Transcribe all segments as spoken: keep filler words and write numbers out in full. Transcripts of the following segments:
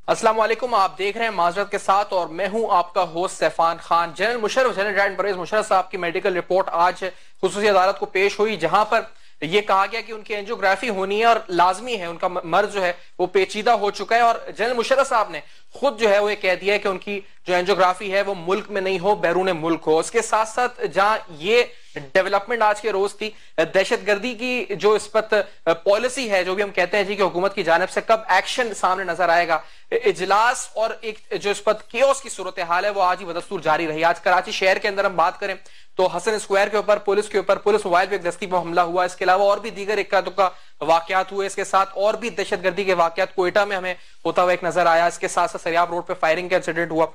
अस्सलाम वालेकुम, आप देख रहे हैं माजरत के साथ और मैं हूं आपका host Saifan Khan. General Musharraf general doctor Parvez Musharraf साहब की मेडिकल रिपोर्ट आज खुसूसी अदालत को पेश हुई, जहां पर यह कहा गया कि उनकी एंजियोग्राफी होनी है और लाजमी है, उनका मर्ज जो है वो पेचीदा हो चुका है। और जनरल मुशर्रफ साहब ने खुद जो है वो ये कह दिया है कि उनकी जो एंजियोग्राफी है वो मुल्क में नहीं हो, बैरून मुल्क हो। उसके साथ साथ जहां ये डेवलपमेंट आज के रोज थी, दहशतगर्दी की जो इस पर पॉलिसी है, जो भी हम कहते हैं जी कि हुकूमत की जानिब से कब एक्शन सामने नजर आएगा, इजलास और एक जो इस पर केओस की सूरत हाल है वो आज ही बदस्तूर जारी रही। आज कराची शहर के अंदर हम बात करें तो हसन स्क्वायर के ऊपर पुलिस के ऊपर पुलिस मोबाइल पे एक दस्ती पर हमला हुआ। इसके अलावा और भी दीगर इक्का दुक्का वाकयात हुए। इसके साथ और भी दहशतगर्दी के वाकयात कोयटा में हमें होता हुआ एक नजर आया। इसके साथ साथ सरियाब रोड पे फायरिंग का इंसिडेंट हुआ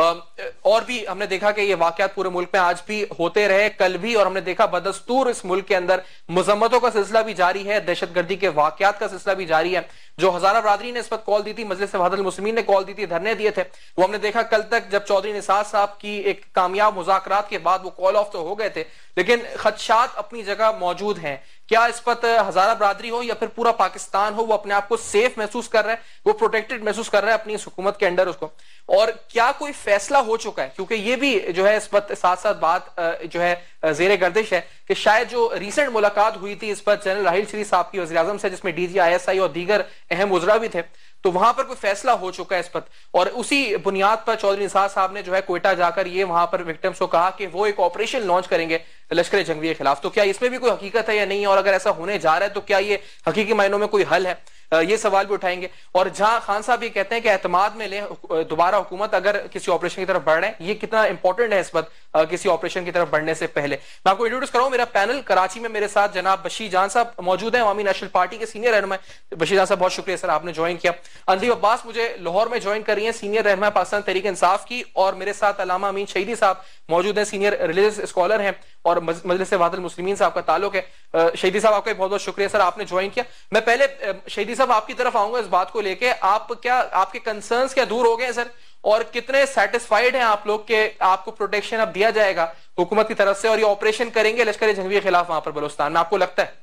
और भी हमने देखा कि ये वाकयात पूरे मुल्क में आज भी होते रहे, कल भी। और हमने देखा बदस्तूर इस मुल्क के अंदर मुजम्मतों का सिलसिला भी जारी है, दहशतगर्दी के वाकयात का सिलसिला भी जारी है। जो हजारा बरादरी ने इस पर कॉल दी थी, मजलिस वहदतुल मुस्लिमीन ने कॉल दी थी, धरने दिए थे, वो हमने देखा कल तक जब चौधरी निसार साहब की एक कामयाब मुज़ाकरात के बाद वो कॉल ऑफ तो हो गए थे, लेकिन खदशात अपनी जगह मौजूद हैं। क्या इस पर हजारा बरादरी हो या फिर पूरा पाकिस्तान हो, वो अपने आप को सेफ महसूस कर रहा है, वो प्रोटेक्टेड महसूस कर रहा है अपनी इस हुकूमत के अंडर उसको? और क्या कोई फैसला हो चुका है? क्योंकि ये भी जो है इस पर साथ साथ बात जो है जेरे गर्दिश है कि शायद जो रिसेंट मुलाकात हुई थी इस पर जनरल राहिल शरीफ साहब की वज़ीर आज़म से, जिसमें डीजी आई एस आई और दीगर अहम उज़रा भी थे, तो वहां पर कोई फैसला हो चुका है इस पर। और उसी बुनियाद पर चौधरी निसार साहब ने जो है कोयटा जाकर ये वहां पर विक्टिम्स को कहा कि वो एक ऑपरेशन लॉन्च करेंगे लश्कर जंगवी के खिलाफ। तो क्या इसमें भी कोई हकीकत है या नहीं, और अगर ऐसा होने जा रहा है तो क्या ये हकीकी मायनों में कोई हल है? ये सवाल भी उठाएंगे। और जहां खान साहब ये कहते हैं कि एतमाद में ले दोबारा हुकूमत अगर किसी ऑपरेशन की तरफ बढ़ रहे हैं, ये कितना इंपॉर्टेंट है इस वक्त किसी ऑपरेशन की तरफ बढ़ने से पहले। मैं आपको इंट्रोड्यूस कराऊं मेरा पैनल। कराची में मेरे साथ जनाब बशीर जान साहब मौजूद हैं, अवामी नेशनल पार्टी के सीनियर रहनुमा। बशीर जान साहब बहुत शुक्रिया सर, आपने ज्वाइन किया। अंदीब अब्बास मुझे लाहौर में ज्वाइन कर रही है, सीनियर रहनुमा पाकिस्तान तहरीक इंसाफ की। और मेरे साथ अल्लामा अमीन शहीदी साहब मौजूद हैं, सीनियर रिलीजियस स्कॉलर हैं और मजलिस वहदतुल मुस्लिमीन साहब का ताल्लुक है। शहीदी साहब आपका बहुत बहुत शुक्रिया सर, आपने ज्वाइन किया। मैं पहले शहीदी साहब आपकी तरफ आऊंगा इस बात को लेके, आप क्या आपके कंसर्न्स क्या दूर हो गए सर, और कितने सेटिस्फाइड हैं आप लोग के आपको प्रोटेक्शन अब दिया जाएगा हुकूमत की तरफ से और ये ऑपरेशन करेंगे लश्कर जंगवी के खिलाफ वहां पर बलूचिस्तान में, आपको लगता है?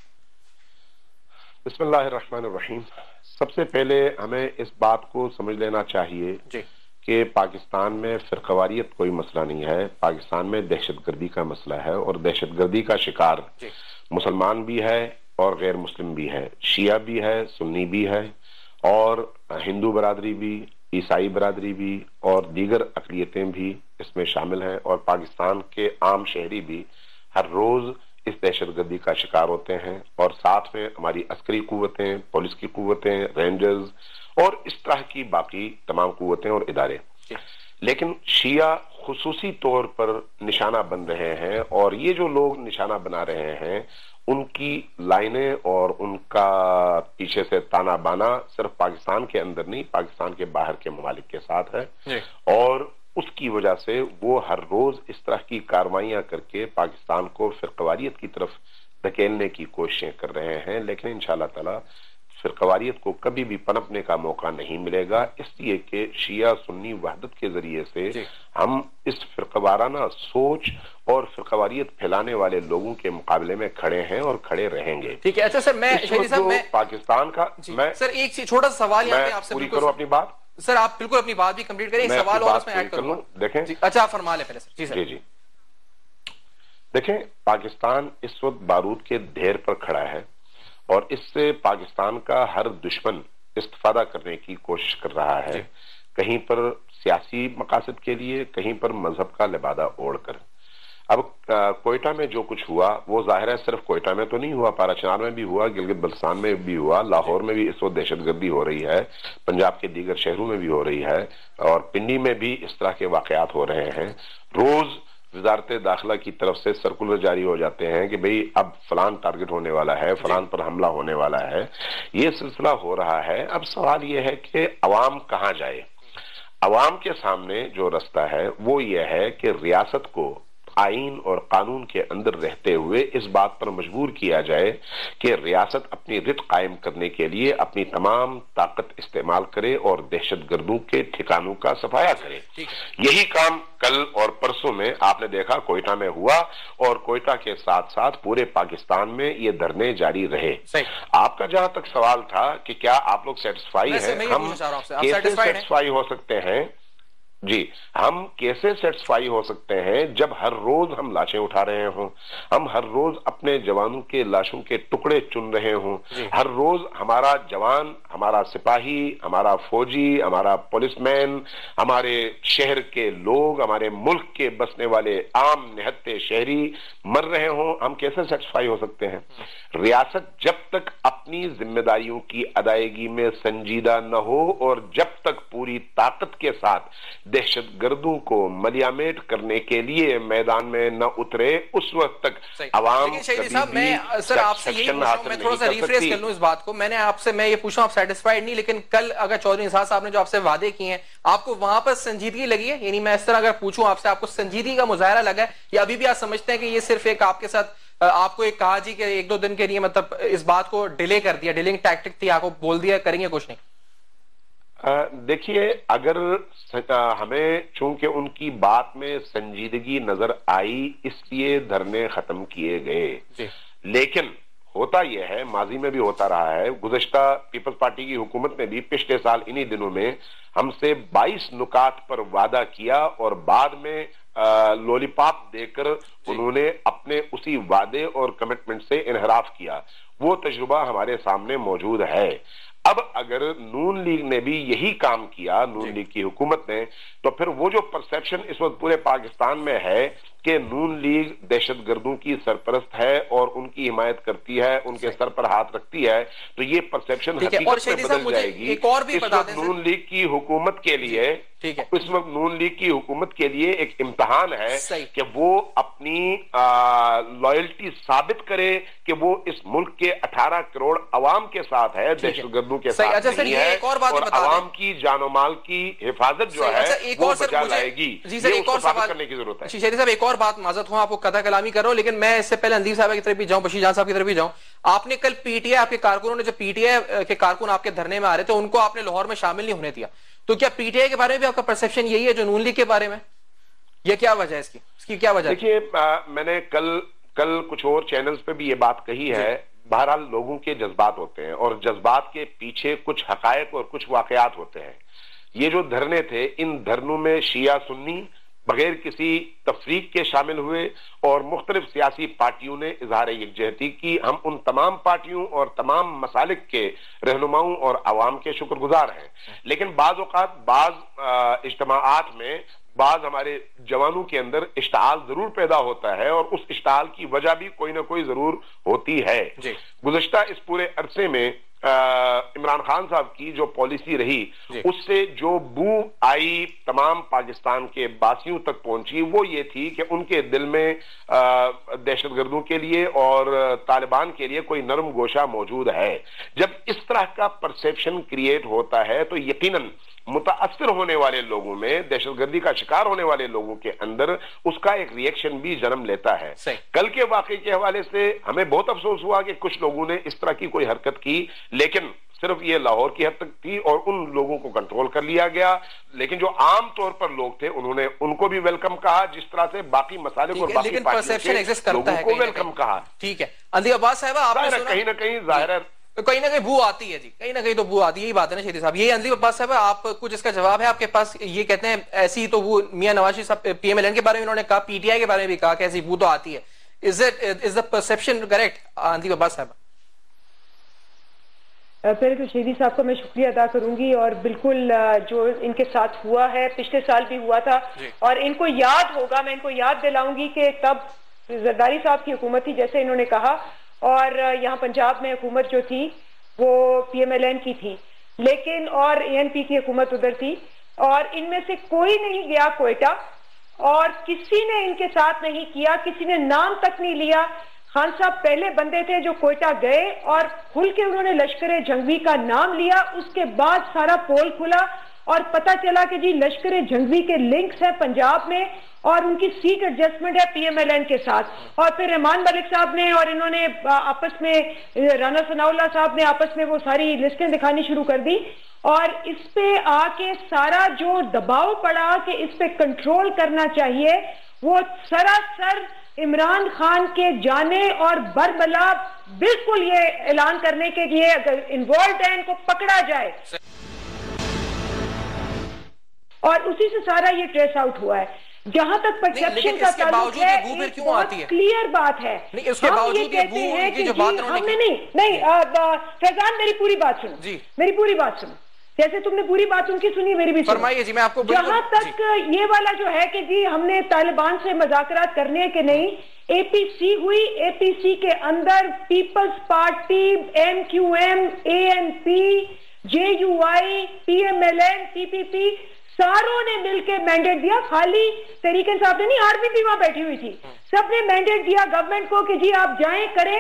बिस्मिल्लाहिर्रहमानिर्रहीम। सबसे पहले हमें इस बात को समझ लेना चाहिए कि पाकिस्तान में फिरकवारियत कोई मसला नहीं है, पाकिस्तान में दहशतगर्दी का मसला है। और दहशतगर्दी का शिकार मुसलमान भी है और गैर मुस्लिम भी है, शिया भी है, सुन्नी भी है, और हिंदू बरादरी भी, ईसाई बरादरी भी और दीगर अक़लियतें भी इसमें शामिल हैं। और पाकिस्तान के आम शहरी भी हर रोज इस दहशतगर्दी का शिकार होते हैं। और साथ में हमारी अस्करी कुव्वतें, पुलिस की कुव्वतें, रेंजर्स और इस तरह की बाकी तमाम कुव्वतें और इदारे। लेकिन शिया खुसूसी तौर पर निशाना बन रहे हैं, और ये जो लोग निशाना बना रहे हैं उनकी लाइनें और उनका पीछे से ताना बाना सिर्फ पाकिस्तान के अंदर नहीं, पाकिस्तान के बाहर के ममालिक के साथ है। और उसकी वजह से वो हर रोज इस तरह की कार्रवाइयां करके पाकिस्तान को फिरकवारियत की तरफ धकेलने की कोशिशें कर रहे हैं। लेकिन इंशाअल्लाह ताला फिरकवारियत को कभी भी पनपने का मौका नहीं मिलेगा, इसलिए कि शिया सुन्नी वहदत के जरिए से हम इस फिरकवाराना सोच और फिरकवारियत फैलाने वाले लोगों के मुकाबले में खड़े हैं और खड़े रहेंगे। ठीक है, अच्छा सर, मैं शहीदी साहब मैं पाकिस्तान का मैं सर एक छोटा सा सवाल यहाँ पे आपसे पूरी करूं अपनी बात। सर आप बिल्कुल अपनी बात भी कंप्लीट करें, एक सवाल और उसमें ऐड करूं। देखें, अच्छा आप फरमा लें पहले सर। जी सर। जी जी देखें, पाकिस्तान इस वक्त बारूद के ढेर पर खड़ा है और इससे पाकिस्तान का हर दुश्मन इस्तेफादा करने की कोशिश कर रहा है, कहीं पर सियासी मकासद के लिए, कहीं पर मजहब का लिबादा ओढ़कर। अब कोयटा में जो कुछ हुआ वो जाहिर है सिर्फ कोयटा में तो नहीं हुआ, पाराचनार में भी हुआ, गिलगित बल्तिस्तान में भी हुआ, लाहौर में भी इस वक्त दहशतगर्दी हो रही है, पंजाब के दीगर शहरों में भी हो रही है, और पिंडी में भी इस तरह के वाकयात हो रहे हैं। रोज वजारत दाखिला की तरफ से सर्कुलर जारी हो जाते हैं कि भाई अब फलान टारगेट होने वाला है, फलान पर हमला होने वाला है, ये सिलसिला हो रहा है। अब सवाल ये है कि अवाम कहाँ जाए? अवाम के सामने जो रास्ता है वो ये है कि रियासत को, आईन और कानून के अंदर रहते हुए इस बात पर मजबूर किया जाए कि रियासत अपनी रित कायम करने के लिए अपनी तमाम ताकत इस्तेमाल करे और दहशतगर्दों के ठिकानों का सफाया करे। यही काम कल और परसों में आपने देखा कोयटा में हुआ और कोयटा के साथ साथ पूरे पाकिस्तान में ये धरने जारी रहे। आपका जहां तक सवाल था कि क्या आप लोग सेटिस्फाई हैं, हम कैसे सेटिस्फाई हो सकते हैं? जी, हम कैसे सेटिस्फाई हो सकते हैं जब हर रोज हम लाशें उठा रहे हों, हम हर रोज अपने जवानों के लाशों के टुकड़े चुन रहे हों, हर रोज हमारा जवान, हमारा सिपाही, हमारा फौजी, हमारा पुलिसमैन, हमारे शहर के लोग, हमारे मुल्क के बसने वाले आम निहत्ते शहरी मर रहे हों, हम कैसे सेटिस्फाई हो सकते हैं? रियासत जब तक अपनी जिम्मेदारियों की अदायगी में संजीदा न हो और जब तक पूरी ताकत के साथ दहशतगर्दों को मलियामेट करने के लिए मैदान में न उतरे, उस वक्त तक अवाम साहब, मैं सर आपसे यही पूछ रहा हूं, मैं थोड़ा सा रिफ्रेश कर लूं इस बात को। मैंने आपसे मैं ये पूछा, आप सेटिस्फाइड नहीं, लेकिन कल अगर चौधरी निसार साहब ने जो आपसे वादे किए हैं, आपको वहां पर संजीदगी लगी है? यानी मैं इस तरह अगर पूछूं आपसे, आपको संजीदगी का मुजाहरा लगा है या अभी भी आप समझते हैं कि ये सिर्फ एक आपके साथ आपको एक कहा जी कि एक दो दिन के लिए मतलब इस बात को डिले कर दिया, डिलेइंग टैक्टिक थी, आपको बोल दिया करेंगे कुछ नहीं? देखिए, अगर हमें चूंकि उनकी बात में संजीदगी नजर आई इसलिए धरने खत्म किए गए, लेकिन होता यह है, माजी में भी होता रहा है, गुज़श्ता पीपल्स पार्टी की हुकूमत ने भी पिछले साल इन्हीं दिनों में हमसे बाईस नुकात पर वादा किया और बाद में लॉलीपॉप देकर उन्होंने अपने उसी वादे और कमिटमेंट से इनहराफ किया। वो तजुर्बा हमारे सामने मौजूद है। अब अगर नून लीग ने भी यही काम किया, नून लीग की हुकूमत ने, तो फिर वो जो परसेप्शन इस वक्त पूरे पाकिस्तान में है कि नून लीग दहशतगर्दों की सरपरस्त है और उनकी हिमायत करती है, उनके सर पर हाथ रखती है, तो ये परसेप्शन हकीकत में बदल जाएगी। एक और भी बता दें, नून लीग की हुकूमत के लिए ठीक है, इस वक्त नून लीग की हुकूमत के लिए एक इम्तहान है कि वो अपनी लॉयल्टी साबित करे कि वो इस मुल्क के अठारह करोड़ अवाम के साथ है, दहशतगर्दों के साथ अच्छा, नहीं है, और, और अवाम की जानो माल की हिफाजत जो है वो बचा लाएगी। जी सर, एक और सवाल करने की जरूरत है। शेरी साहब, एक और बात, माजरत हूं आपको कथा कलामी कर रहा हूं, लेकिन मैं इससे पहले अंदीब साहब की तरफ भी जाऊं, बशीर जान साहब की तरफ भी जाऊं। आपने कल पीटीआई, आपके कारकुनों ने, जो पीटीआई के कारकुन आपके धरने में आ रहे थे, उनको आपने लाहौर में शामिल नहीं होने दिया, तो क्या पीटीआई के बारे में भी आपका परसेप्शन यही है जो नून लीग के बारे में? ये क्या वजह है इसकी? इसकी क्या वजह? देखिए, मैंने कल कल कुछ और चैनल्स पे भी ये बात कही है। बहरहाल लोगों के जज्बात होते हैं और जज्बात के पीछे कुछ हकायक और कुछ वाकयात होते हैं। ये जो धरने थे, इन धरनों में शिया सुन्नी बगैर किसी तफरीक के शामिल हुए और मुख्तलिफ सियासी पार्टियों ने इजहार यकजहती की। हम उन तमाम पार्टियों और तमाम मसालिक के रहनुमाओं और अवाम के शुक्रगुजार हैं, लेकिन बाज़ औक़ात बाज़ इज्तिमाआत में बाज हमारे जवानों के अंदर इश्ताल जरूर पैदा होता है और उस इश्ताल की वजह भी कोई ना कोई जरूर होती है। गुज़श्ता इस पूरे अरसे में इमरान खान साहब की जो पॉलिसी रही, उससे जो बू आई तमाम पाकिस्तान के बासियों तक पहुंची, वो ये थी कि उनके दिल में दहशतगर्दों के लिए और तालिबान के लिए कोई नरम गोशा मौजूद है। जब इस तरह का परसेप्शन क्रिएट होता है तो यकीनन मुताअस्सिर होने वाले लोगों में, दहशतगर्दी का शिकार होने वाले लोगों के अंदर उसका एक रिएक्शन भी जन्म लेता है। कल के वाकये के हवाले से हमें बहुत अफसोस हुआ कि कुछ लोगों ने इस तरह की कोई हरकत की, लेकिन सिर्फ ये लाहौर की हद तक थी और उन लोगों को कंट्रोल कर लिया गया। लेकिन जो आम तौर पर लोग थे, उन्होंने उनको भी वेलकम कहा, जिस तरह से बाकी मसाले और बाकी पार्टियों को वेलकम कहा। ठीक है, अंदीब अब्बास साहब, आपने कहीं ना कहीं जाहिर है कहीं ना कहीं बू आती है जी, कहीं ना कहीं तो बू आती है, यही बात है ना शेरी साहब। ये अंदीब अब्बास साहब, आप कुछ इसका जवाब है आपके पास? ये कहते हैं ऐसी ही तो वो मियां नवाज शरीफ साहब पीएमएलएन के बारे में इन्होंने कहा, पीटीआई के बारे में भी कहा कि ऐसी बू तो आती है। Is it is the perception correct Andleeb Abbas साहब? पहले तो शेरी साहब को मैं शुक्रिया अदा करूंगी और बिल्कुल जो इनके साथ हुआ है पिछले साल भी हुआ था और इनको याद होगा, मैं इनको याद दिलाऊंगी कि तब जरदारी साहब की हुकूमत थी जैसे इन्होंने कहा, और यहाँ पंजाब में हुकूमत जो थी वो पीएमएलएन की थी, लेकिन और एएनपी की हुकूमत उधर थी और इनमें से कोई नहीं गया कोयटा और किसी ने इनके साथ नहीं किया, किसी ने नाम तक नहीं लिया। खान साहब पहले बंदे थे जो कोयटा गए और खुल के उन्होंने लश्कर जंगवी का नाम लिया। उसके बाद सारा पोल खुला और पता चला कि जी लश्कर जंगवी के लिंक्स हैं पंजाब में और उनकी सीट एडजस्टमेंट है पीएमएलएन के साथ। और फिर रहमान मलिक साहब ने और इन्होंने आपस में, राना सनाउल्लाह साहब ने आपस में वो सारी लिस्टें दिखानी शुरू कर दी और इस पे आके सारा जो दबाव पड़ा कि इस पे कंट्रोल करना चाहिए, वो सरासर इमरान खान के जाने और बरबला बिल्कुल ये ऐलान करने के लिए अगर इन्वॉल्व है इनको पकड़ा जाए, और उसी से सारा ये ट्रेस आउट हुआ है। जहां तक परसेप्शन का ताल्लुक है, एक बहुत क्लियर बात है। नहीं, उसके बावजूद ये कहते हैं कि जी हमने नहीं नहीं फैजान मेरी पूरी बात सुनो, मेरी पूरी बात सुनो, जैसे तुमने पूरी बात उनकी सुनी मेरी भी फरमाइए जी। मैं आपको जहां तक ये वाला जो है कि जी हमने तालिबान से मुज़ाकरात करने हैं कि नहीं, एपीसी हुई, एपीसी के अंदर peoples party, MQM, ANP, JUI, PMLN, PPP सारों ने मिलकर मैंडेट दिया। खाली तहरीक इंसाफ ने नहीं, आर्मी भी वहां बैठी हुई थी, सबने मैंडेट दिया गवर्नमेंट को कि जी आप जाएं करें।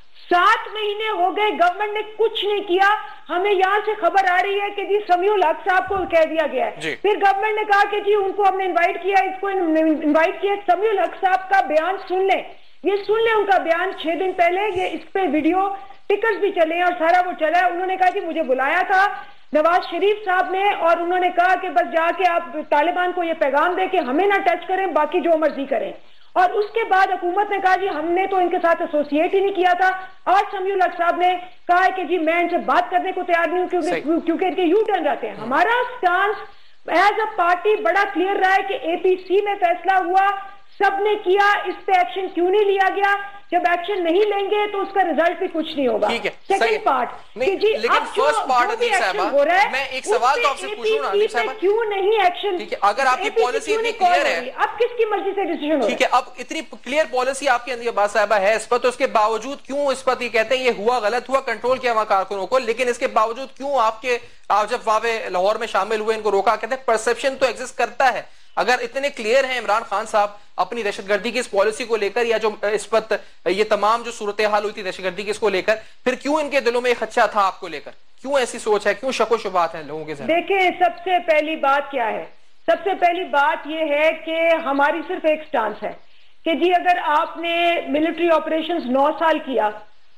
सात महीने हो गए, गवर्नमेंट ने कुछ नहीं किया। हमें यहाँ से खबर आ रही है कि जी समीउल हक साहब को कह दिया गया है। फिर गवर्नमेंट ने कहा कि जी उनको हमने इनवाइट किया, इसको इनवाइट किया, समीउल हक साहब का बयान सुन ले, ये सुन ले उनका बयान छह दिन पहले, ये इस पे वीडियो टिकट्स भी चले और सारा वो चला है। उन्होंने कहा कि मुझे बुलाया था नवाज शरीफ साहब ने और उन्होंने कहा कि बस जाके आप तालिबान को ये पैगाम दे कि हमें ना टच करें, बाकी जो मर्जी करें। और उसके बाद हुकूमत ने कहा जी हमने तो इनके साथ एसोसिएट ही नहीं किया था। आज समीउल हक साहब ने कहा है कि जी मैं इनसे बात करने को तैयार नहीं हूं क्योंकि क्योंकि इनके यू टर्न रहते हैं। हमारा स्टांस एज अ पार्टी बड़ा क्लियर रहा है कि एपीसी में फैसला हुआ, सबने किया, इस पे एक्शन क्यों नहीं लिया गया? जब एक्शन नहीं लेंगे तो उसका रिजल्ट भी कुछ नहीं होगा। सेकंड पार्ट नहीं, जी लेकिन फर्स्ट पार्ट हो रहा है, मैं एक सवाल तो आपसे पूछूं ना, क्यों नहीं एक्शन? ठीक है, अगर आपकी पॉलिसी इतनी क्लियर है, अब किसकी मर्जी से डिसीजन हो? ठीक है, अब इतनी क्लियर पॉलिसी आपकी अंदर बात साहबा है इस पर, तो उसके बावजूद क्यों इस पर ये कहते हैं ये हुआ, गलत हुआ, कंट्रोल किया वहां कारकुनों को, लेकिन इसके बावजूद क्यों आपके आप जब वहां पे लाहौर में शामिल हुए इनको रोका? कहते हैं परसेप्शन तो एग्जिस्ट करता है। अगर इतने क्लियर हैं इमरान खान साहब अपनी दहशतगर्दी की इस पॉलिसी को लेकर, या जो इस पर ये तमाम जो सूरत हाल हुई थी दहशतगर्दी की इसको लेकर, फिर क्यों इनके दिलों में एक खदशा था आपको लेकर? क्यों ऐसी सोच है, क्यों शक व शुबहात है लोगों के साथ? देखिए, सबसे पहली बात क्या है, सबसे पहली बात यह है कि हमारी सिर्फ एक स्टांस है कि जी अगर आपने मिलिट्री ऑपरेशंस नौ साल किया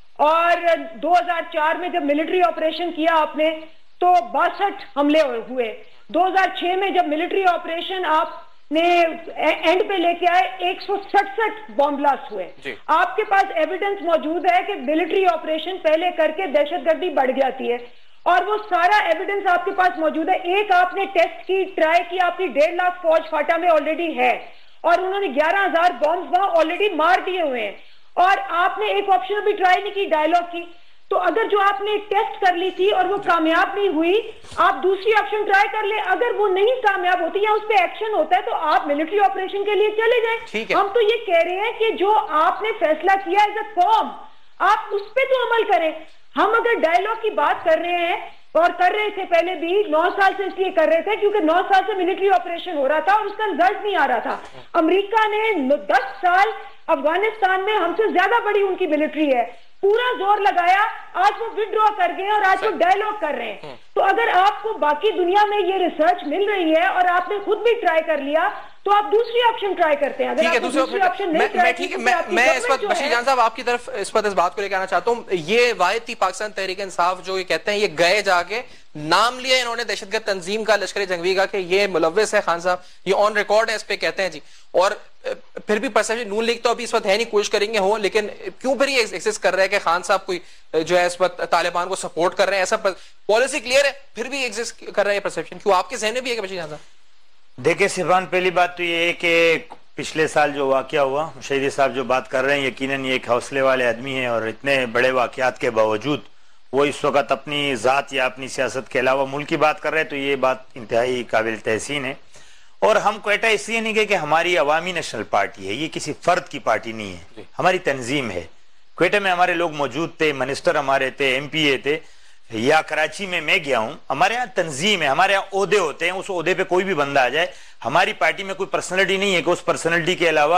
और दो हजार चार में जब मिलिट्री ऑपरेशन किया आपने तो बासठ हमले हुए, दो हजार छह में जब मिलिट्री ऑपरेशन आपने एंड पे लेके आए एक सौ सड़सठ बॉम्ब ब्लास्ट हुए। आपके पास एविडेंस मौजूद है कि मिलिट्री ऑपरेशन पहले करके दहशतगर्दी बढ़ जाती है और वो सारा एविडेंस आपके पास मौजूद है। एक आपने टेस्ट की, ट्राई की, आपकी डेढ़ लाख फौज फाटा में ऑलरेडी है और उन्होंने ग्यारह हजार बॉम्ब वहां ऑलरेडी मार दिए हुए हैं और आपने एक ऑप्शन भी ट्राई नहीं की, डायलॉग की। तो अगर जो आपने टेस्ट कर ली थी और वो कामयाब नहीं हुई, आप दूसरी ऑप्शन ट्राई कर ले। अगर वो नहीं कामयाब होती या उस पर एक्शन होता है तो आप मिलिट्री ऑपरेशन के लिए चले जाएं। हम तो ये कह रहे हैं कि जो आपने फैसला किया एज अ कौम, आप उस पर तो अमल करें। हम अगर डायलॉग की बात कर रहे हैं और कर रहे थे पहले भी, नौ साल से इसलिए कर रहे थे क्योंकि नौ साल से मिलिट्री ऑपरेशन हो रहा था और उसका रिजल्ट नहीं आ रहा था। अमेरिका ने दस साल अफगानिस्तान में हमसे ज्यादा बड़ी उनकी मिलिट्री है, पूरा जोर लगाया, आज वो विड्रॉ कर गए और आज वो डायलॉग कर रहे हैं। तो अगर आपको बाकी दुनिया में ये रिसर्च मिल रही है और आपने खुद भी ट्राई कर लिया तो आप दूसरी ऑप्शन ट्राई करते हैं। अगर आप दूसरी ऑप्शन नहीं ट्राई की, मैं मैं इस वक्त बशीर जान साहब आपकी तरफ इस पर इस बात को लेकर आना चाहता हूं। ये वाहिद थी पाकिस्तान तहरीक इंसाफ जो ये कहते हैं, ये गए जाके नाम लिया इन्होंने दहशतगर्द तंजीम का, लश्कर जंगवी का, कि ये मुलव्विस है खान साहब, ये ऑन रिकॉर्ड है, इस पे कहते हैं जी। और फिर भी परसेप्शन नून लीग तो अभी इस वक्त है नहीं, कोशिश करेंगे हो, लेकिन क्यों फिर ये एग्जिस्ट कर रहा है कि खान साहब कोई जो है इस वक्त तालिबान को सपोर्ट कर रहे हैं? ऐसा पॉलिसी क्लियर है फिर भी एग्जिस्ट कर रहा है परसेप्शन, क्यों आपके जहन में भी है बशीर जान साहब? देखिए सिरहान, पहली बात तो ये है कि पिछले साल जो वाकया हुआ, मुशर्रफ साहब जो बात कर रहे हैं, यकीनन ये एक हौसले वाले आदमी हैं और इतने बड़े वाकयात के बावजूद वो इस वक्त अपनी ज़ात या अपनी सियासत के अलावा मुल्क की बात कर रहे हैं, तो ये बात इंतहाई काबिल तहसीन है। और हम क्वेटा इसलिए नहीं गए कि हमारी अवामी नेशनल पार्टी है, ये किसी फर्द की पार्टी नहीं है, हमारी तंजीम है। क्वेटा में हमारे लोग मौजूद थे, मिनिस्टर हमारे थे, एम पी ए थे, या कराची में मैं गया हूं, हमारे यहाँ तंजीम है, हमारे यहाँ ओहदे होते हैं, उस ओहदे पे कोई भी बंदा आ जाए। हमारी पार्टी में कोई पर्सनैलिटी नहीं है कि उस पर्सनैलिटी के अलावा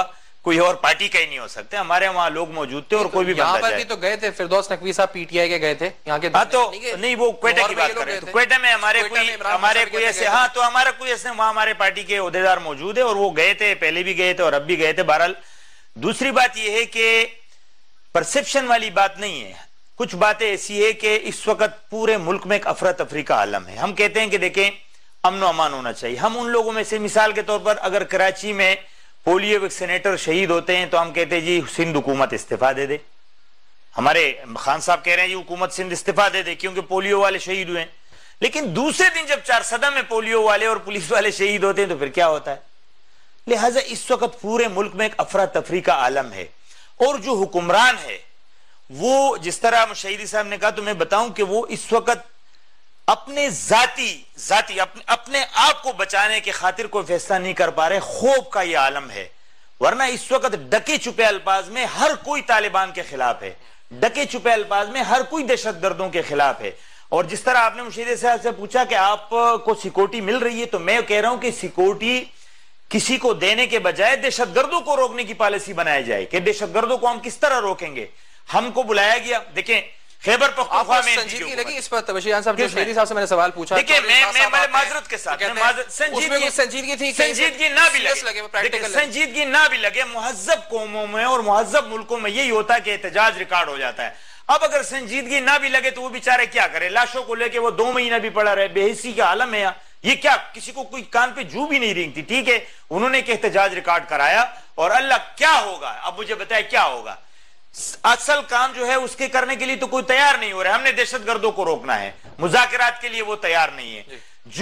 कोई और पार्टी का ही नहीं हो सकते। हमारे वहाँ लोग मौजूद थे और कोई भी यहाँ पर भी तो गए थे, फिरदौस नकवी साहब पीटीआई के गए थे यहाँ के। हाँ तो नहीं, वो क्वेटा की बात कर रहे थे। क्वेटा में हमारे कोई हमारे कोई ऐसे, हाँ तो हमारा कोई ऐसे वहाँ हमारे पार्टी के ओहदेदार मौजूद है और वो गए थे, पहले भी गए थे और अब भी गए थे। बहरहाल दूसरी बात यह है कि परसेप्शन वाली बात नहीं है, कुछ बातें ऐसी है कि इस वक्त पूरे मुल्क में एक अफरा तफरी का आलम है। हम कहते हैं कि देखें अमन व अमान होना चाहिए। हम उन लोगों में से, मिसाल के तौर पर अगर कराची में पोलियो वैक्सीनेटर शहीद होते हैं तो हम कहते हैं जी सिंध हुकूमत इस्तीफा दे दे। हमारे खान साहब कह रहे हैं जी हुकूमत सिंध इस्तीफा दे दे क्योंकि पोलियो वाले शहीद हुए हैं। लेकिन दूसरे दिन जब चार सदा में पोलियो वाले और पुलिस वाले शहीद होते हैं तो फिर क्या होता है? लिहाजा इस वक्त पूरे मुल्क में एक अफरा तफरी का आलम है और जो हुक्मरान है वो, जिस तरह मुशहिदी साहब ने कहा, तो मैं बताऊं कि वो इस वक्त अपने जाती जाती अपने, अपने आप को बचाने के खातिर कोई फैसला नहीं कर पा रहे। खौफ का ये आलम है, वरना इस वक्त डके छुपे अल्फाज में हर कोई तालिबान के खिलाफ है, डके छुपे अल्फाज में हर कोई दहशत गर्दों के खिलाफ है। और जिस तरह आपने मुशहिदी साहब से पूछा कि आपको सिक्योरिटी मिल रही है, तो मैं कह रहा हूं कि सिक्योरिटी किसी को देने के बजाय दहशतगर्दों को रोकने की पॉलिसी बनाई जाए कि दहशतगर्दों को हम किस तरह रोकेंगे। हमको बुलाया गया, देखें खैबर पख्तूनख्वा में संजीदगी लगी इस पर तबशीर साहब, जो शेरी साहब से मैंने सवाल पूछा, देखिए मैं मैं मैं माजरत के साथ संजीदगी संजीदगी थी, संजीदगी ना भी लगे, संजीदगी ना भी लगे, मुहज्जब कौमों में और मुहज्जब मुल्कों में यही होता है कि एहतजाज रिकॉर्ड हो जाता है। अब अगर संजीदगी ना भी लगे तो वो बेचारे क्या करे, लाशों को लेके वो दो महीना भी पड़ा रहे, बेहिसी का आलम है। ये क्या, किसी को कोई कान पे जू भी नहीं रेंगती। ठीक है, उन्होंने एक एहतजाज रिकॉर्ड कराया और अल्लाह क्या होगा, अब मुझे बताया क्या होगा। असल काम जो है उसके करने के लिए तो कोई तैयार नहीं हो रहा है। हमने दहशतगर्दों को रोकना है, मुज़ाकरात के लिए वो तैयार नहीं है।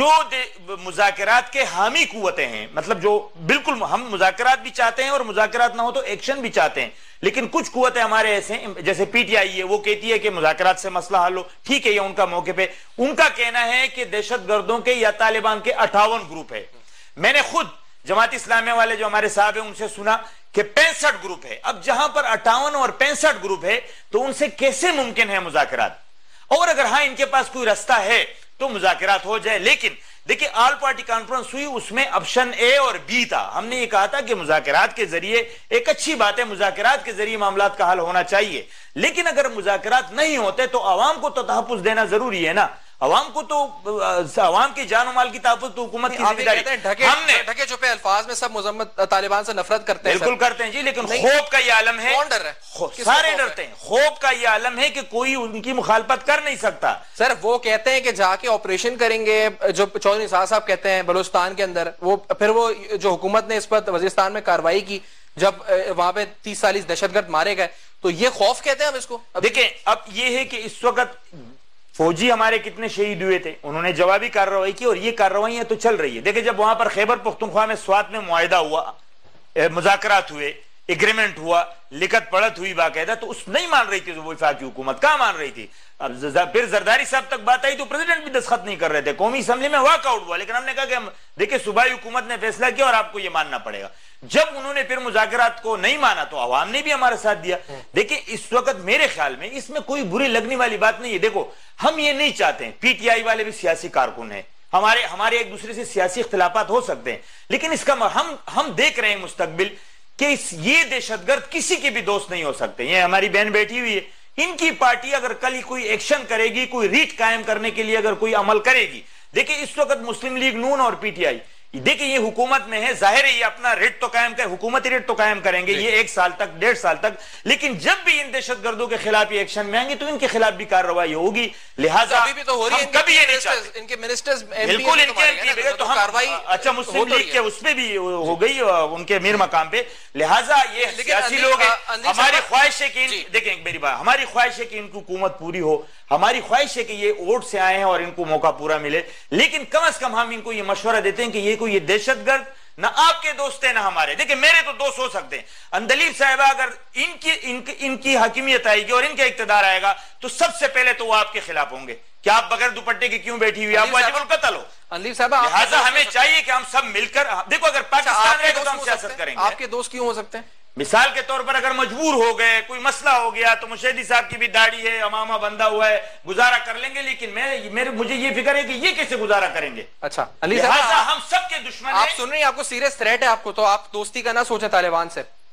जो मुज़ाकरात के हामी कुव्वतें हैं, मतलब जो बिल्कुल, हम मुज़ाकरात भी चाहते हैं और मुज़ाकरात ना हो तो एक्शन भी चाहते हैं, लेकिन कुछ कुव्वतें हमारे ऐसे हैं, जैसे पीटीआई है, वो कहती है कि मुज़ाकरात से मसला हल हो। ठीक है, ये उनका मौके पे, उनका कहना है कि दहशतगर्दों के या तालिबान के अट्ठावन ग्रुप है। मैंने खुद जमात इस्लामिया वाले जो हमारे साहब है उनसे सुना कि पैंसठ ग्रुप है। अब जहां पर अट्ठावन और पैंसठ ग्रुप है तो उनसे कैसे मुमकिन है मुज़ाकरात? और अगर हाँ इनके पास कोई रास्ता है तो मुज़ाकरात हो जाए। लेकिन देखिए ऑल पार्टी कॉन्फ्रेंस हुई, उसमें ऑप्शन ए और बी था। हमने ये कहा था कि मुज़ाकरात के जरिए एक अच्छी बात है, मुज़ाकरात के जरिए मामलात का हल होना चाहिए, लेकिन अगर मुज़ाकरात नहीं होते तो आवाम को तो तहफ़्फ़ुज़ देना जरूरी है ना। अवाम को तो, अवाम की जान माल की तहफ़्फ़ुज़ तो हुकूमत की जिम्मेदारी। हमने ढके छुपे अल्फाज में सब मुज़म्मत तालिबान से नफरत करते हैं, बिल्कुल करते हैं जी, लेकिन खौफ का ये आलम है, कौन डर है? सारे डरते हैं। खौफ का ये आलम है कि कोई उनकी मुखालफत कर नहीं सकता। सर वो कहते हैं कि जाके ऑपरेशन करेंगे, जो चौधरी निसार साहब कहते हैं बलूचिस्तान के अंदर, वो फिर वो जो हुकूमत ने इस पर वजीरिस्तान में कार्रवाई की, जब वहां पे तीस चालीस दहशतगर्द मारे गए, तो ये खौफ कहते हैं हम इसको। देखिए अब ये है कि इस वक्त फौजी हमारे कितने शहीद हुए थे, उन्होंने जवाबी कार्रवाई की और ये कार्रवाइयां तो चल रही है। देखिए जब वहां पर खैबर पख्तूनख्वा में स्वात में मुआहिदा हुआ, मुज़ाकरात हुए, एग्रीमेंट हुआ, लिखत पढ़त हुई बाकायदा, तो उस नहीं मान रही थी, तो वफाकी हुकूमत कहां मान रही थी। अब फिर जरदारी साहब तक बात आई तो प्रेसिडेंट भी दस्तखत नहीं कर रहे थे, कौमी असम्बली में वॉकआउट हुआ, लेकिन हमने कहा कि हम देखिए सूबाई हुकूमत ने फैसला किया और आपको ये मानना पड़ेगा। जब उन्होंने फिर मुज़ाकरात को नहीं माना तो अवाम ने भी हमारा साथ दिया। देखिए इस वक्त मेरे ख्याल में इसमें कोई बुरी लगने वाली बात नहीं है। देखो हम ये नहीं चाहते, पीटीआई वाले भी सियासी कारकुन हैं, हमारे हमारे एक दूसरे से सियासी इख्तिलाफात हो सकते हैं, लेकिन इसका हम हम देख रहे हैं मुस्तकबिल कि इस ये दहशतगर्द किसी के भी दोस्त नहीं हो सकते। ये हमारी बहन बैठी हुई है, इनकी पार्टी अगर कल कोई एक्शन करेगी, कोई रीट कायम करने के लिए अगर कोई अमल करेगी, देखिए इस वक्त मुस्लिम लीग नून और पीटीआई, देखिए ये हुकूमत में है, जाहिर है ये अपना रेट तो कायम कर, हुकूमती रेट तो कायम करेंगे ये एक साल तक, डेढ़ साल तक, लेकिन जब भी इन दहशतगर्दों के खिलाफ ये एक्शन में आएंगे तो इनके खिलाफ भी कार्रवाई होगी। लिहाजा अभी भी तो हो रही है, कभी ये नहीं चाहते, इनके मिनिस्टर्स बिल्कुल इनके एमपी तो कार्रवाई, अच्छा मुस्लिम लीग के उसमें भी हो गई उनके मीर मकाम पे। लिहाजा ये सियासी लोग हैं, हमारी ख्वाहिश है कि देखें मेरी बात, हमारी ख्वाहिश है कि इनकी हुकूमत पूरी हो, हमारी ख्वाहिश है कि ये वोट से आए हैं और इनको मौका पूरा मिले, लेकिन कम अज कम हम इनको ये मशवरा देते हैं कि ये कोई ये दहशतगर्द ना आपके दोस्त है ना हमारे। देखिए मेरे तो दोस्त हो सकते हैं, अंदलीब साहिबा अगर इनकी इनकी इनकी हकीमियत आएगी और इनका इक्तदार आएगा तो सबसे पहले तो वो आपके खिलाफ होंगे कि आप बगैर दुपट्टे के क्यों बैठी हुई, आप वाजिबुल कत्ल हो। अंदलीब साहब लिहाजा हमें चाहिए कि हम सब मिलकर, देखो अगर पाकिस्तान रहेगा तो हम सियासत करेंगे। आपके दोस्त क्यों हो सकते हैं? मिसाल के तौर पर अगर मजबूर हो गए, कोई मसला हो गया तो मुशहिदी साहब की भी दाढ़ी है, अमामा बंधा हुआ है, गुजारा कर लेंगे, लेकिन मैं मेरे मुझे ये फिक्र है कि ये कैसे गुजारा करेंगे। अच्छा अली साहब हम सबके दुश्मन आप सुन रही हैं, आपको सीरियस थ्रेट है आपको, तो आप दोस्ती का ना सोचें तालिबान से।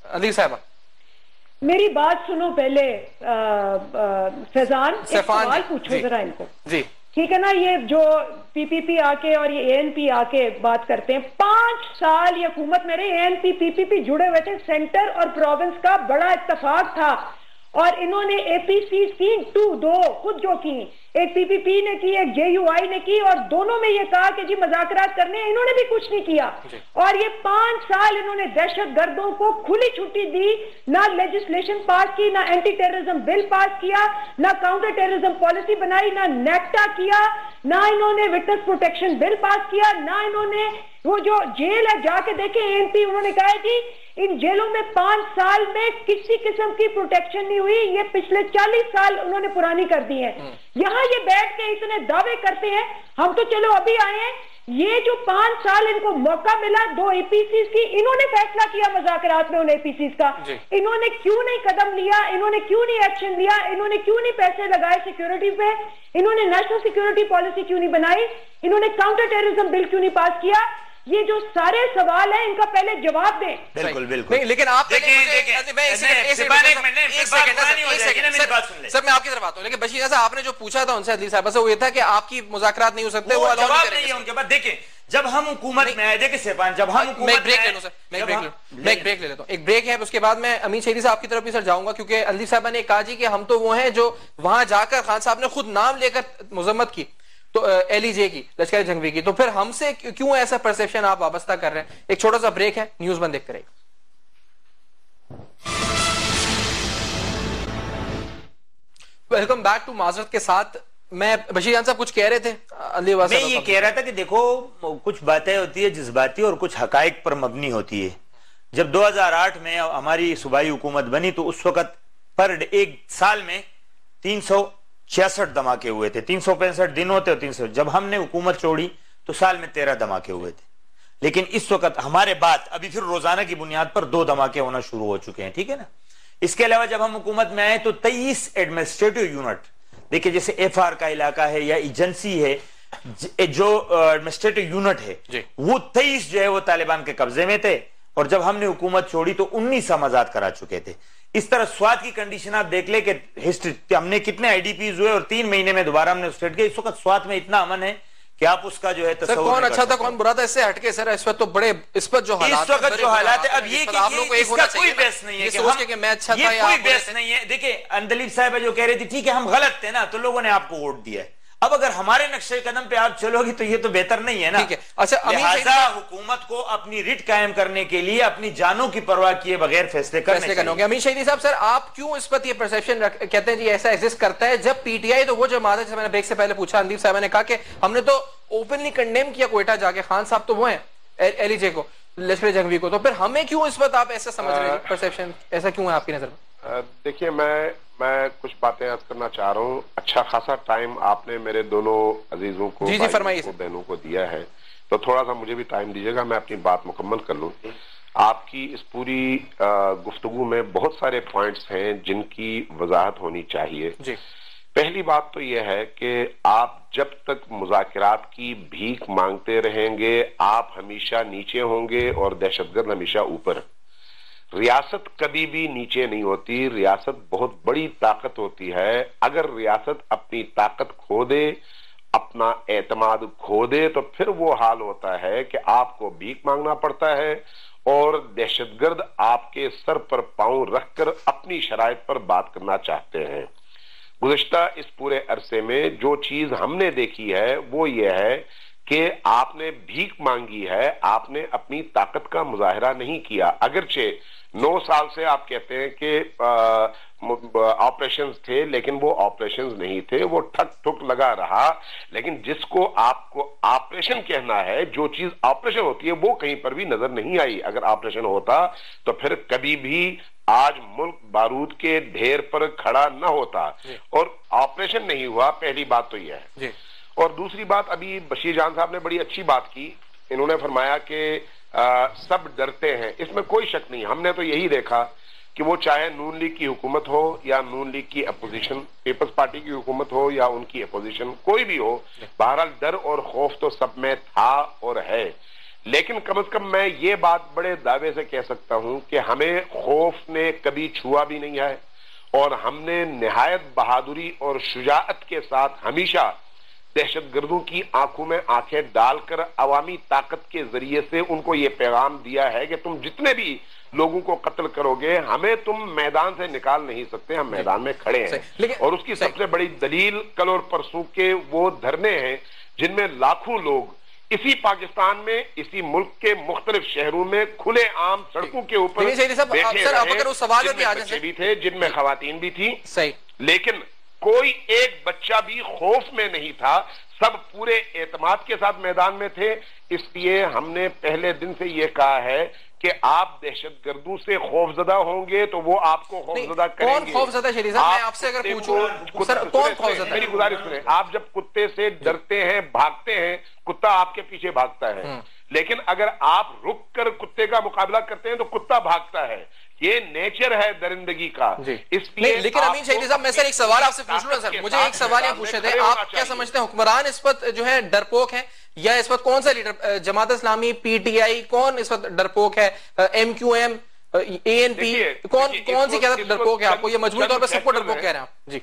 अली साहबा मेरी बात सुनो पहले। फैजान एक सवाल पूछो जरा इनको जी, ठीक है ना। ये जो पीपीपी आके और ये एएनपी आके बात करते हैं, पांच साल ये हुकूमत मेरे एएनपी पीपीपी जुड़े हुए थे, सेंटर और प्रोविंस का बड़ा इत्तेफाक था और इन्होंने एपीसी की टू दो खुद जो की, एक पीपीपी ने की, एक जेयूआई ने की और दोनों में ये कहा कि जी मुज़ाकरात करने, इन्होंने भी कुछ नहीं किया। और ये पांच साल इन्होंने दहशत गर्दों को खुली छुट्टी दी, ना लेजिस्लेशन पास की, ना एंटी टेररिज्म बिल पास किया, ना काउंटर टेररिज्म पॉलिसी बनाई, ना नेक्टा किया, ना इन्होंने विटनेस प्रोटेक्शन बिल पास किया, ना इन्होंने वो जो जेल है जाके देखे एएनपी, उन्होंने कहा कि इन जेलों में पांच साल में किसी किस्म की प्रोटेक्शन नहीं हुई, ये पिछले चालीस साल उन्होंने पुरानी कर दी है। यहाँ ये बैठ के इतने दावे करते हैं, हम तो चलो अभी आए हैं, ये जो पांच साल इनको मौका मिला दो एपीसी की, इन्होंने फैसला किया मुज़ाकरात में उन एपीसी का, इन्होंने क्यों नहीं कदम लिया, इन्होंने क्यों नहीं एक्शन लिया, इन्होंने क्यों नहीं पैसे लगाए सिक्योरिटी पे, इन्होंने नेशनल सिक्योरिटी पॉलिसी क्यों नहीं बनाई, इन्होंने काउंटर टेररिज्म बिल क्यों नहीं पास किया? ये जो सारे सवाल हैं इनका पहले जवाब दें। बिल्कुल बिल्कुल नहीं, लेकिन आप देखिए सर मैं आपकी तरफ आता हूँ, लेकिन बशीर साहब आपने जो पूछा था उनसे अदली साहब से वो ये था कि आपकी मुज़ाकरात नहीं हो सकते, वो जवाब नहीं है उनके पास। देखिए जब हम हुकूमत में आए, देखिए सेपान जब हम मैं ब्रेक ले लूं सर, मैं ब्रेक मैं ब्रेक ले लेता हूँ, एक ब्रेक है, उसके बाद मैं अमीन शहीदी साहब की तरफ भी सर जाऊंगा, क्योंकि अदली साहब ने कहा जी कि हम तो वो हैं जो वहां जाकर खान साहब ने खुद नाम लेकर मजम्मत की तो एलईजे की, लश्कर जंगवी की, तो फिर हमसे क्यों ऐसा परसेप्शन आप वाबस्ता कर रहे हैं? एक छोटा सा ब्रेक है, न्यूज बंद देख करें। वेलकम बैक टू माजरत के साथ। मैं बशीर जान साहब कुछ कह रहे थे, अली मैं ये कह रहा था कि देखो कुछ बातें होती है जज्बाती और कुछ हकाइक पर मबनी होती है। जब दो हज़ार आठ में हमारी सूबाई हुकूमत बनी तो उस वक्त पर एक साल में तीन सौ छियासठ धमाके हुए थे, तीन सौ पैंसठ दिन होते और तीन सौ जब हमने हुकूमत छोड़ी तो साल में तेरह धमाके हुए थे। लेकिन इस वक्त हमारे बाद अभी फिर रोजाना की बुनियाद पर दो धमाके होना शुरू हो चुके हैं, ठीक है ना। इसके अलावा जब हम हुकूमत में आए तो तेईस एडमिनिस्ट्रेटिव यूनिट, देखिए जैसे एफ आर का इलाका है या एजेंसी है, जो एडमिनिस्ट्रेटिव यूनिट है वो तेईस जो है वो तालिबान के कब्जे में थे, और जब हमने हुकूमत छोड़ी तो उन्नीस हम आजाद करा चुके थे। इस तरह स्वाद की कंडीशन आप देख ले कि हिस्ट्री हमने कितने आईडीपीज हुए और तीन महीने में दोबारा हमने स्टेट किया। इस वक्त स्वाद में इतना अमन है कि आप उसका जो है सर कौन अच्छा था कौन बुरा था इससे हटके सर इस वक्त तो बड़े इस पर जो हालात इस वक्त जो हालात है अब ये कि आप लोगों को एक होना चाहिए, कोई बहस नहीं है कि सोच के मैं अच्छा था या कोई बहस नहीं है। देखिए अंदलीब साहब जो कह रही थी ठीक है हम गलत थे ना तो लोगों ने आपको वोट दिया है, अब अगर हमारे नक्शे कदम पे आप चलोगे तो ये तो बेहतर नहीं है ना। ठीक है, अच्छा लिहाजा हुकूमत को अपनी रिट कायम करने के लिए अपनी जानों की परवाह किए बगैर फैसले करने होंगे। अमीन शहीदी साहब सर आप क्यों इस पर ये परसेप्शन कहते हैं जी ऐसा एग्जिस्ट करता है, जब पीटीआई तो वो जमात है, जैसे मैंने ब्रेक से पहले पूछा अंदीप साहब ने कहा कि हमने तो ओपनली कंडेम किया कोयटा जाके, खान साहब तो वो हैं एलईजे को, लश्कर जंगवी को, तो फिर हमें क्यों इस वक्त आप ऐसा समझ रहे हैं, परसेप्शन ऐसा क्यों है आपकी नजर में? देखिए मैं मैं कुछ बातें अर्ज करना चाह रहा हूँ। अच्छा खासा टाइम आपने मेरे दोनों अजीजों को, जी जी फरमाइए, बहनों को दिया है, तो थोड़ा सा मुझे भी टाइम दीजिएगा, मैं अपनी बात मुकम्मल कर लूँ। आपकी इस पूरी गुफ्तगू में बहुत सारे पॉइंट्स हैं जिनकी वजाहत होनी चाहिए जी। पहली बात तो यह है कि आप जब तक मुज़ाकरात की भीख मांगते रहेंगे आप हमेशा नीचे होंगे और दहशतगर्द हमेशा ऊपर। रियासत कभी भी नीचे नहीं होती, रियासत बहुत बड़ी ताकत होती है। अगर रियासत अपनी ताकत खो दे, अपना एतमाद खो दे, तो फिर वो हाल होता है कि आपको भीख मांगना पड़ता है और दहशतगर्द आपके सर पर पांव रखकर अपनी शराइत पर बात करना चाहते हैं। गुज़िश्ता इस पूरे अरसे में जो चीज हमने देखी है वो ये है कि आपने भीख मांगी है, आपने अपनी ताकत का मुजाहिरा नहीं किया। अगरचे नौ साल से आप कहते हैं कि ऑपरेशंस थे, लेकिन वो ऑपरेशंस नहीं थे, वो ठक ठुक लगा रहा। लेकिन जिसको आपको ऑपरेशन कहना है, जो चीज ऑपरेशन होती है, वो कहीं पर भी नजर नहीं आई। अगर ऑपरेशन होता तो फिर कभी भी आज मुल्क बारूद के ढेर पर खड़ा न होता, और ऑपरेशन नहीं हुआ। पहली बात तो यह है। और दूसरी बात, अभी बशीर जान साहब ने बड़ी अच्छी बात की, इन्होंने फरमाया कि आ, सब डरते हैं, इसमें कोई शक नहीं। हमने तो यही देखा कि वो चाहे नून लीग की हुकूमत हो या नून लीग की अपोजिशन, पीपल्स पार्टी की हुकूमत हो या उनकी अपोजिशन, कोई भी हो, बहरहाल डर और खौफ तो सब में था और है। लेकिन कम से कम मैं ये बात बड़े दावे से कह सकता हूं कि हमें खौफ ने कभी छुआ भी नहीं है और हमने निहायत बहादुरी और शुजाअत के साथ हमेशा दहशतगर्दों की आंखों में आंखें डालकर अवामी ताकत के जरिए से उनको ये पैगाम दिया है कि तुम जितने भी लोगों को कत्ल करोगे, हमें तुम मैदान से निकाल नहीं सकते, हम मैदान में खड़े हैं। और उसकी सबसे बड़ी दलील कल और परसों के वो धरने हैं जिनमें लाखों लोग इसी पाकिस्तान में, इसी मुल्क के मुख्तलिफ शहरों में खुले आम सड़कों के ऊपर बैठे रहे, भी थे जिनमें खवातीन भी थी, लेकिन कोई एक बच्चा भी खौफ में नहीं था, सब पूरे एतमाद के साथ मैदान में थे। इसलिए हमने पहले दिन से ये कहा है कि आप दहशतगर्दों से खौफजदा होंगे तो वो आपको खौफजदा करेंगे। कौन खौफजदा शरीफ साहब, मैं आपसे अगर पूछूं सर, कौन खौफजदा? मेरी गुजारिश सुने, आप जब कुत्ते से डरते हैं, भागते हैं, कुत्ता आपके पीछे भागता है, लेकिन अगर आप रुक कर कुत्ते का मुकाबला करते हैं तो कुत्ता भागता है। ये नेचर है दरिंदगी का। इसलिए लेकिन अमीन शहीद साहब, मैं सर एक सवाल आपसे पूछ लूं सर, मुझे एक सवाल यहाँ पूछे थे, आप क्या समझते हैं हुक्मरान इस वक्त जो है डरपोक है, या इस वक्त कौन सा लीडर, जमात इस्लामी, पीटीआई, कौन इस वक्त डरपोक है, एम क्यू एम, एएनपी, कौन कौन सी क्या डरपोक है? आपको ये मजबूरी तौर पर सबको डरपोक कह रहे हैं आप जी?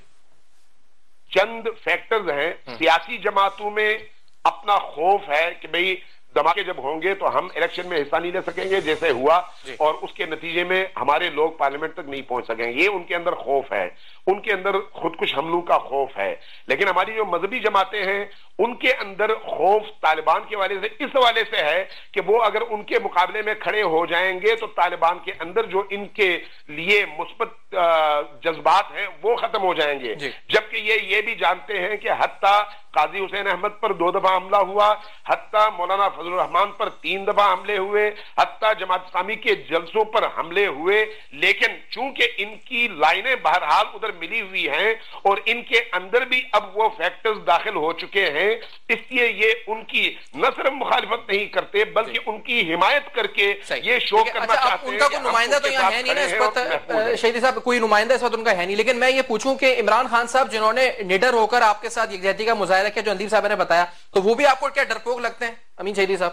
चंद फैक्टर्स हैं। सियासी जमातों में अपना खौफ है कि भाई धमाके जब होंगे तो हम इलेक्शन में हिस्सा नहीं ले सकेंगे जैसे हुआ, और उसके नतीजे में हमारे लोग पार्लियामेंट तक नहीं पहुंच सकेंगे, ये उनके अंदर खौफ है, उनके अंदर खुदकुश हमलों का खौफ है। लेकिन हमारी जो मजहबी जमातें हैं उनके अंदर खौफ तालिबान के वाले से इस हवाले से है कि वो अगर उनके मुकाबले में खड़े हो जाएंगे तो तालिबान के अंदर जो इनके लिए मुस्बत जज्बात हैं वो खत्म हो जाएंगे। जबकि ये ये भी जानते हैं कि हत्ता काजी हुसैन अहमद पर दो दफा हमला हुआ, हत्ता मौलाना फजलुर रहमान पर तीन दफा हमले हुए, हत्ता जमात इस्लामी के जलसों पर हमले हुए, लेकिन चूंकि इनकी लाइनें बहरहाल उधर मिली हुई हैं और इनके अंदर भी अब वो फैक्टर्स दाखिल हो चुके हैं, इसलिए ये उनकी न सिर्फ मुखालिफत नहीं करते बल्कि उनकी हिमायत करके ये शो करना अच्छा, चाहते हैं। उनका कोई नुमाइंदा तो यहाँ है नहीं ना इस वक्त शहीद साहब, कोई नुमाइंदा इस वक्त उनका है नहीं। लेकिन मैं ये पूछूं कि इमरान खान साहब जिन्होंने निडर होकर आपके साथ यकजहती का मुजाहिरा किया, जो अंदीप साहब ने बताया, तो वो भी आपको क्या डरपोक लगते हैं अमीन शहीदी साहब?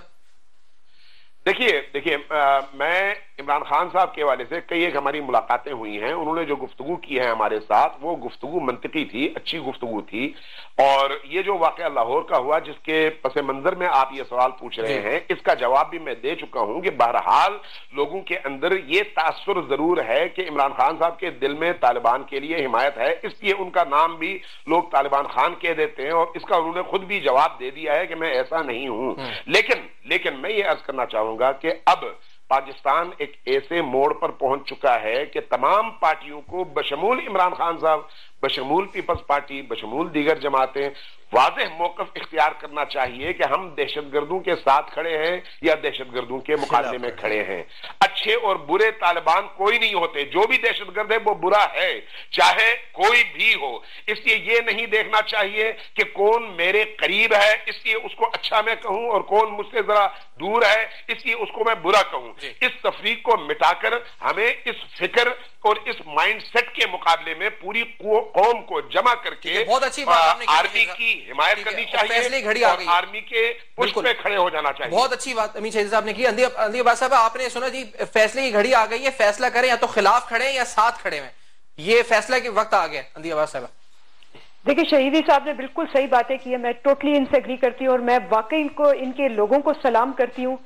देखिए देखिए मैं इमरान खान साहब के हवाले से कई एक हमारी मुलाकातें हुई हैं, उन्होंने जो गुफ्तगू की है हमारे साथ वो गुफ्तगू मंतिकी थी, अच्छी गुफ्तगू थी। और ये जो वाकया लाहौर का हुआ जिसके पस मंजर में आप ये सवाल पूछ रहे हैं, इसका जवाब भी मैं दे चुका हूं कि बहरहाल लोगों के अंदर ये तासुर जरूर है कि इमरान खान साहब के दिल में तालिबान के लिए हिमायत है, इसलिए उनका नाम भी लोग तालिबान खान कह देते हैं, और इसका उन्होंने खुद भी जवाब दे दिया है कि मैं ऐसा नहीं हूं। लेकिन लेकिन मैं ये अर्ज करना चाहूंगा कि अब पाकिस्तान एक ऐसे मोड़ पर पहुंच चुका है कि तमाम पार्टियों को बशमूल इमरान खान साहब, बशमूल पीपल्स पार्टी, बशमूल दीगर जमातें वाज़ेह मौक़िफ़ इख्तियार करना चाहिए कि हम दहशतगर्दों के साथ खड़े हैं या दहशतगर्दों के मुकाबले में खड़े हैं। अच्छे और बुरे तालिबान कोई नहीं होते, जो भी दहशतगर्द है वो बुरा है, चाहे कोई भी हो। इसलिए ये नहीं देखना चाहिए कि कौन मेरे करीब है इसलिए उसको अच्छा मैं कहूं और कौन मुझसे जरा दूर है इसलिए उसको मैं बुरा कहूं। इस तफरीक को मिटाकर हमें इस फिक्र और इस माइंडसेट के मुकाबले में पूरी कौम को जमा करके बहुत अच्छी बात आपने आर्मी की हिमायत करनी चाहिए, घड़ी आ गई, आर्मी के पुष्ट पे खड़े हो जाना चाहिए। बहुत अच्छी बात अमीन शहीद साहब ने की। अंदीप साहब आपने सुना जी, फैसले की घड़ी आ गई है, फैसला करें, या तो खिलाफ खड़े या साथ खड़े हैं, ये फैसला के वक्त आ गया। अंदीप साहब देखिए, शहीदी साहब ने बिल्कुल सही बातें की है, मैं टोटली इनसे एग्री करती हूँ और मैं वाकई इनको, इनके लोगों को सलाम करती हूँ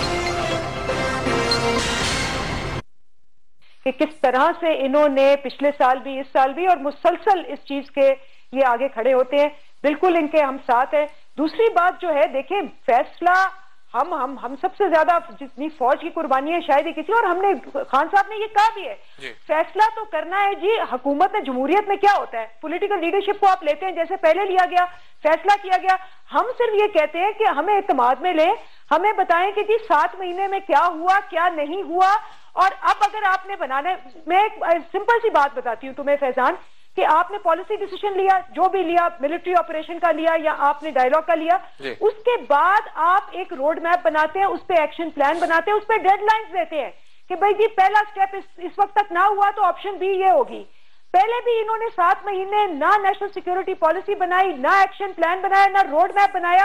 कि किस तरह से इन्होंने पिछले साल भी, इस साल भी और मुसलसल इस चीज के ये आगे खड़े होते हैं। बिल्कुल इनके हम साथ हैं। दूसरी बात जो है, देखिए फैसला हम हम हम सबसे ज्यादा जितनी फौज की कुर्बानी है शायद ही किसी, और हमने खान साहब ने ये कहा भी है, फैसला तो करना है जी। हुकूमत में, जमहूरियत में क्या होता है, पॉलिटिकल लीडरशिप को आप लेते हैं, जैसे पहले लिया गया, फैसला किया गया। हम सिर्फ ये कहते हैं कि हमें इत्तेमाद में ले, हमें बताएं कि जी सात महीने में क्या हुआ क्या नहीं हुआ। और अब अगर आपने बनाना, मैं एक सिंपल सी बात बताती हूँ तुम्हें फैजान, कि आपने पॉलिसी डिसीजन लिया, जो भी लिया, मिलिट्री ऑपरेशन का लिया या आपने डायलॉग का लिया, उसके बाद आप एक रोड मैप बनाते हैं, उस पर एक्शन प्लान बनाते हैं, उस पर डेडलाइंस देते हैं कि भाई जी पहला स्टेप इस, इस वक्त तक ना हुआ तो ऑप्शन बी ये होगी। पहले भी इन्होंने सात महीने ना नेशनल सिक्योरिटी पॉलिसी बनाई, ना एक्शन प्लान बनाया, ना रोड मैप बनाया,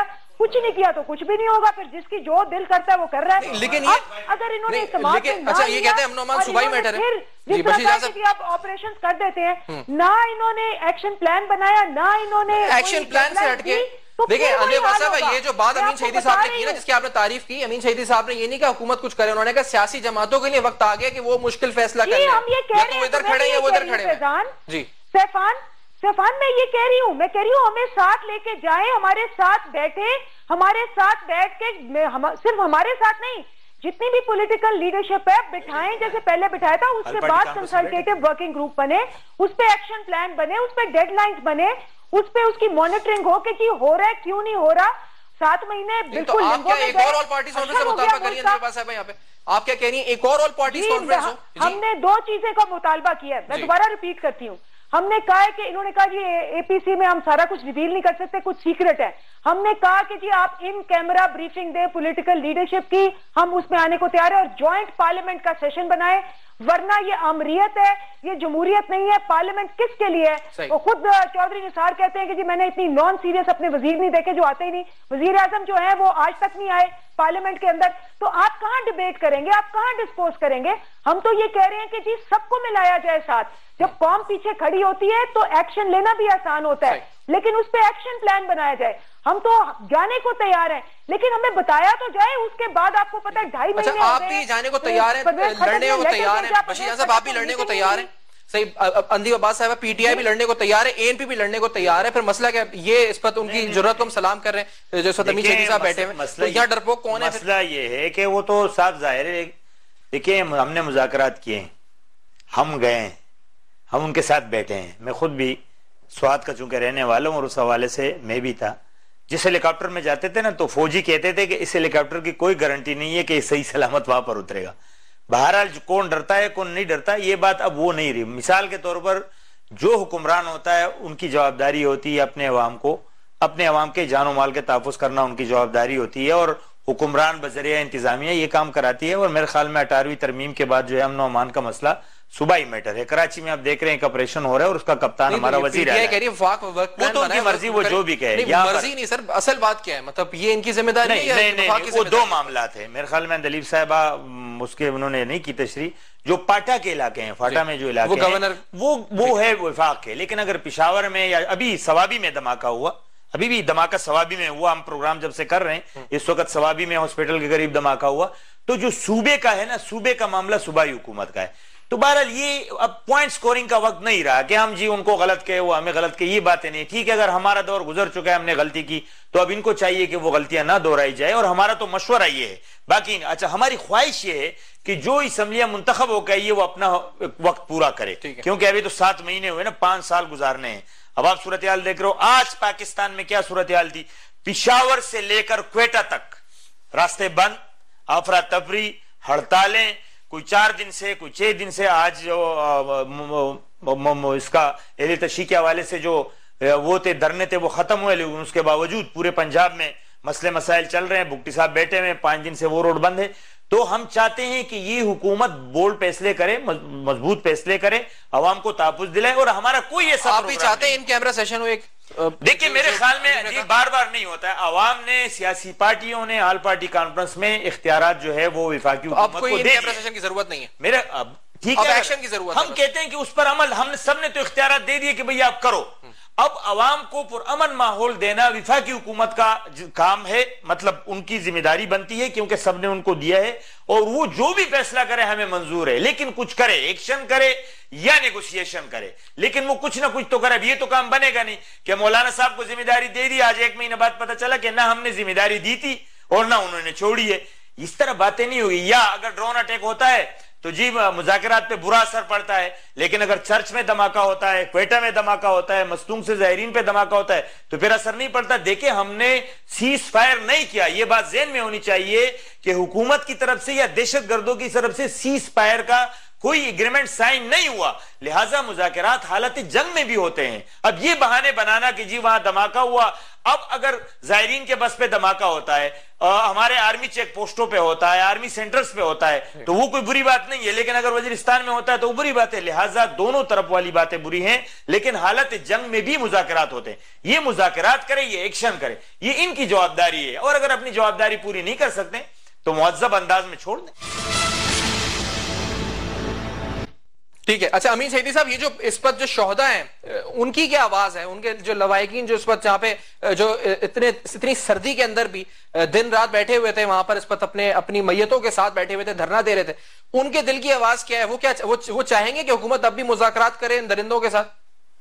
कुछ नहीं किया तो कुछ भी नहीं होगा, फिर जिसकी जो दिल करता है वो कर रहा है। लेकिन ये अगर इन्होंने लेकिन अच्छा ये कहते हैं अमन ओमान सूबाई मैटर है जिस तरह से आप ऑपरेशन कर देते हैं, ना इन्होंने एक्शन प्लान बनाया, ना इन्होंने एक्शन प्लान से हटके देखिए अनिल साहब, ये जो बात अमीन शहीदी साहब ने की ना, जिसकी आपने तारीफ की, अमीन शहीदी साहब ने ये नहीं कहा हुकूमत कुछ करे, उन्होंने कहा सियासी जमातों के लिए वक्त आ गया कि वो मुश्किल फैसला करें, या तो इधर खड़े या वो इधर खड़े हैं। जी सैफान सैफान मैं ये कह रही हूँ, मैं कह रही हूँ हमें साथ लेके जाए, हमारे साथ बैठे, हमारे साथ बैठ के हम, सिर्फ हमारे साथ नहीं, जितनी भी पॉलिटिकल लीडरशिप है बिठाएं, जैसे पहले बिठाया था, उसके बाद कंसल्टेटिव वर्किंग ग्रुप बने, उस पे एक्शन प्लान बने, उस पे डेडलाइंस बने, उस पे उसकी मॉनिटरिंग हो कि हो रहा है क्यों नहीं हो रहा। सात महीने बिल्कुल तो आप क्या एक और ऑल पार्टीज कॉन्फ्रेंस से मुतालबा करिए साहब, यहाँ पे आप क्या कह रही हैं, एक और ऑल पार्टीज कॉन्फ्रेंस हो? हमने दो चीजें का मुतालबा किया है, मैं दोबारा रिपीट करती हूँ। हमने कहा है कि इन्होंने कहा जी एपीसी में हम सारा कुछ रिवील नहीं कर सकते, कुछ सीक्रेट है। हमने कहा कि जी आप इन कैमरा ब्रीफिंग दे पॉलिटिकल लीडरशिप की, हम उसमें आने को तैयार है, और जॉइंट पार्लियामेंट का सेशन बनाए, वरना ये आमरीयत है, ये जमहूरियत नहीं है। पार्लियामेंट किसके लिए है? वो खुद चौधरी निसार कहते हैं कि जी मैंने इतनी नॉन सीरियस अपने वजीर नहीं देखे जो आते ही नहीं, वजीर आजम जो है वो आज तक नहीं आए पार्लियामेंट के अंदर, तो आप कहां डिबेट करेंगे, आप कहां डिस्पोज करेंगे? हम तो ये कह रहे हैं कि जी सबको मिलाया जाए साथ। जब कौम पीछे खड़ी होती है तो एक्शन लेना भी आसान होता है, लेकिन उस पर एक्शन प्लान बनाया जाए। हम तो जाने को तैयार हैं, लेकिन हमें बताया तो जाए, उसके बाद आपको पता है ढाई महीने आप भी जाने को तैयार हैं, लड़ने को तैयार हैं, बशीर साहब आप भी लड़ने को तैयार हैं, सही, अंदीब अब्बास साहब पीटीआई भी लड़ने को तैयार है, एएनपी भी लड़ने को तैयार है, फिर मसला क्या ये, इस पर उनकी जरूरत को हम सलाम कर रहे हैं जो अमीन शहीदी साहब बैठे हैं, तो यहाँ डरपोक कौन है? मसला ये है कि वो तो साफ जाहिर है, देखिए हमने मुज़ाकरात किए, हम गए, हम उनके साथ बैठे हैं, मैं खुद भी स्वाद का चूंकि रहने वाला हूं और उस हवाले से मैं भी था। जिस हेलीकॉप्टर में जाते थे ना, तो फौजी कहते थे कि इस हेलीकॉप्टर की कोई गारंटी नहीं है कि सही सलामत वहां पर उतरेगा। बहरहाल कौन डरता है कौन नहीं डरता ये बात अब वो नहीं रही। मिसाल के तौर पर जो हुक्मरान होता है उनकी जवाबदारी होती है अपने अवाम को, अपने अवाम के जानो माल के तहफ़्फ़ुज़ करना उनकी जवाबदारी होती है, और हुक्मरान बज़रिया इंतजामिया ये काम कराती है। और मेरे ख्याल में अठारहवीं तरमीम के बाद जो है अमन और अमान का मसला सूबाई मैटर है। कराची में आप देख रहे हैं एक ऑपरेशन हो रहा है और उसका कप्तान हमारा वजीर है, वो तो उनकी मर्जी, वो जो भी कहे, मर्जी नहीं सर, असल बात क्या है, मतलब ये इनकी जिम्मेदारी नहीं, नहीं, नहीं, नहीं, वो दो मामला थे मेरे ख्याल में। दलीप साहबा उसके उन्होंने नहीं की तशरीह, जो पाटा के इलाके हैं, फाटा में जो इलाके हैं वो वो है विफाक के, लेकिन अगर पिशावर में या अभी सवाबी में धमाका हुआ, अभी भी धमाका सवाबी में हुआ, हम प्रोग्राम जब से कर रहे हैं इस वक्त सवाबी में हॉस्पिटल के करीब धमाका हुआ, तो जो सूबे का है ना, सूबे का मामला सूबाई हुकूमत का है। तो बहरहाल ये अब पॉइंट स्कोरिंग का वक्त नहीं रहा कि हम जी उनको गलत कहे वो हमें गलत कहे, ये बातें नहीं। ठीक है, अगर हमारा दौर गुजर चुका है, हमने गलती की, तो अब इनको चाहिए कि वो गलतियां ना दोहराई जाए, और हमारा तो मशवरा ये है। बाकी अच्छा हमारी ख्वाहिश ये है कि जो असम्बलियां मुंतखब हो गई है वो अपना वक्त पूरा करे, क्योंकि अभी तो सात महीने हुए ना, पांच साल गुजारने हैं। अब आप सूरत हाल देख रहे हो, आज पाकिस्तान में क्या सूरत हाल थी, पिशावर से लेकर क्वेटा तक रास्ते बंद, अफरा तफरी, हड़तालें, कोई चार दिन से कोई छह दिन से, आज जो इसका एहले तशी के हवाले से जो वो थे धरने थे वो खत्म हुए, लेकिन उसके बावजूद पूरे पंजाब में मसले मसाइल चल रहे हैं। भुट्टी साहब बैठे हुए, पांच दिन से वो रोड बंद है। तो हम चाहते हैं कि ये हुकूमत बोल्ड फैसले करे, मजबूत फैसले करे, अवाम को तहफ़्फ़ुज़ दिलाए, और हमारा कोई ऐसा आप भी चाहते हैं इन कैमरा सेशन हो एक, देखिए मेरे ख्याल में ये बार बार नहीं होता है। अवाम ने, सियासी पार्टियों ने ऑल पार्टी कॉन्फ्रेंस में इख्तियारात जो है वो विफाकी हुकूमत को दे, कैमरा सेशन की जरूरत नहीं है मेरे, अब ठीक है, एक्शन की जरूरत हम कहते हैं कि उस पर अमल, हमने सबने तो इख्तियारात दे दिए कि भैया आप करो। अब अवाम को पुरअमन माहौल देना विफाकी हुकूमत का काम है, मतलब उनकी जिम्मेदारी बनती है, क्योंकि सबने उनको दिया है, और वो जो भी फैसला करे हमें मंजूर है, लेकिन कुछ करे, एक्शन करे या नेगोशिएशन करे, लेकिन वो कुछ ना कुछ तो करे। अब ये तो काम बनेगा नहीं कि मौलाना साहब को जिम्मेदारी दे दी, आज एक महीने बाद पता चला कि ना हमने जिम्मेदारी दी थी और ना उन्होंने छोड़ी है। इस तरह बातें नहीं होगी। या अगर ड्रोन अटैक होता है तो जी मुज़ाकरात पे बुरा असर पड़ता है, लेकिन अगर चर्च में धमाका होता है, क्वेटा में धमाका होता है, मस्तूंग से ज़ायरीन पे धमाका होता है, तो फिर असर नहीं पड़ता। देखिए हमने सीज फायर नहीं किया, यह बात ज़हन में होनी चाहिए कि हुकूमत की तरफ से या दहशत गर्दों की तरफ से सीज फायर का कोई एग्रीमेंट साइन नहीं हुआ, लिहाजा मुज़ाकरात हालत जंग में भी होते हैं। अब ये बहाने बनाना कि जी वहां धमाका हुआ, अब अगर जायरीन के बस पे धमाका होता है, आ, हमारे आर्मी चेक पोस्टों पे होता है, आर्मी सेंटर्स पे होता है, तो वो कोई बुरी बात नहीं है, लेकिन अगर वजीरिस्तान में होता है तो वो बुरी बात है। लिहाजा दोनों तरफ वाली बातें बुरी हैं, लेकिन हालत जंग में भी मुज़ाकरात होते हैं। ये मुज़ाकरात करे, ये एक्शन करे, ये इनकी जवाबदारी है। और अगर अपनी जवाबदारी पूरी नहीं कर सकते तो मुअज्जब अंदाज में छोड़ दें। ठीक है। अच्छा अमीन सईदी साहब, ये जो इस पर जो शोहदा हैं उनकी क्या आवाज है, उनके जो लवाहिकीन जो इस पर जहाँ पे जो इतने इतनी सर्दी के अंदर भी दिन रात बैठे हुए थे वहां पर इस पर अपने अपनी मैयतों के साथ बैठे हुए थे, धरना दे रहे थे, उनके दिल की आवाज क्या है? वो क्या वो, वो चाहेंगे कि हुकूमत अब भी मुज़ाकरात करे इन दरिंदों के साथ?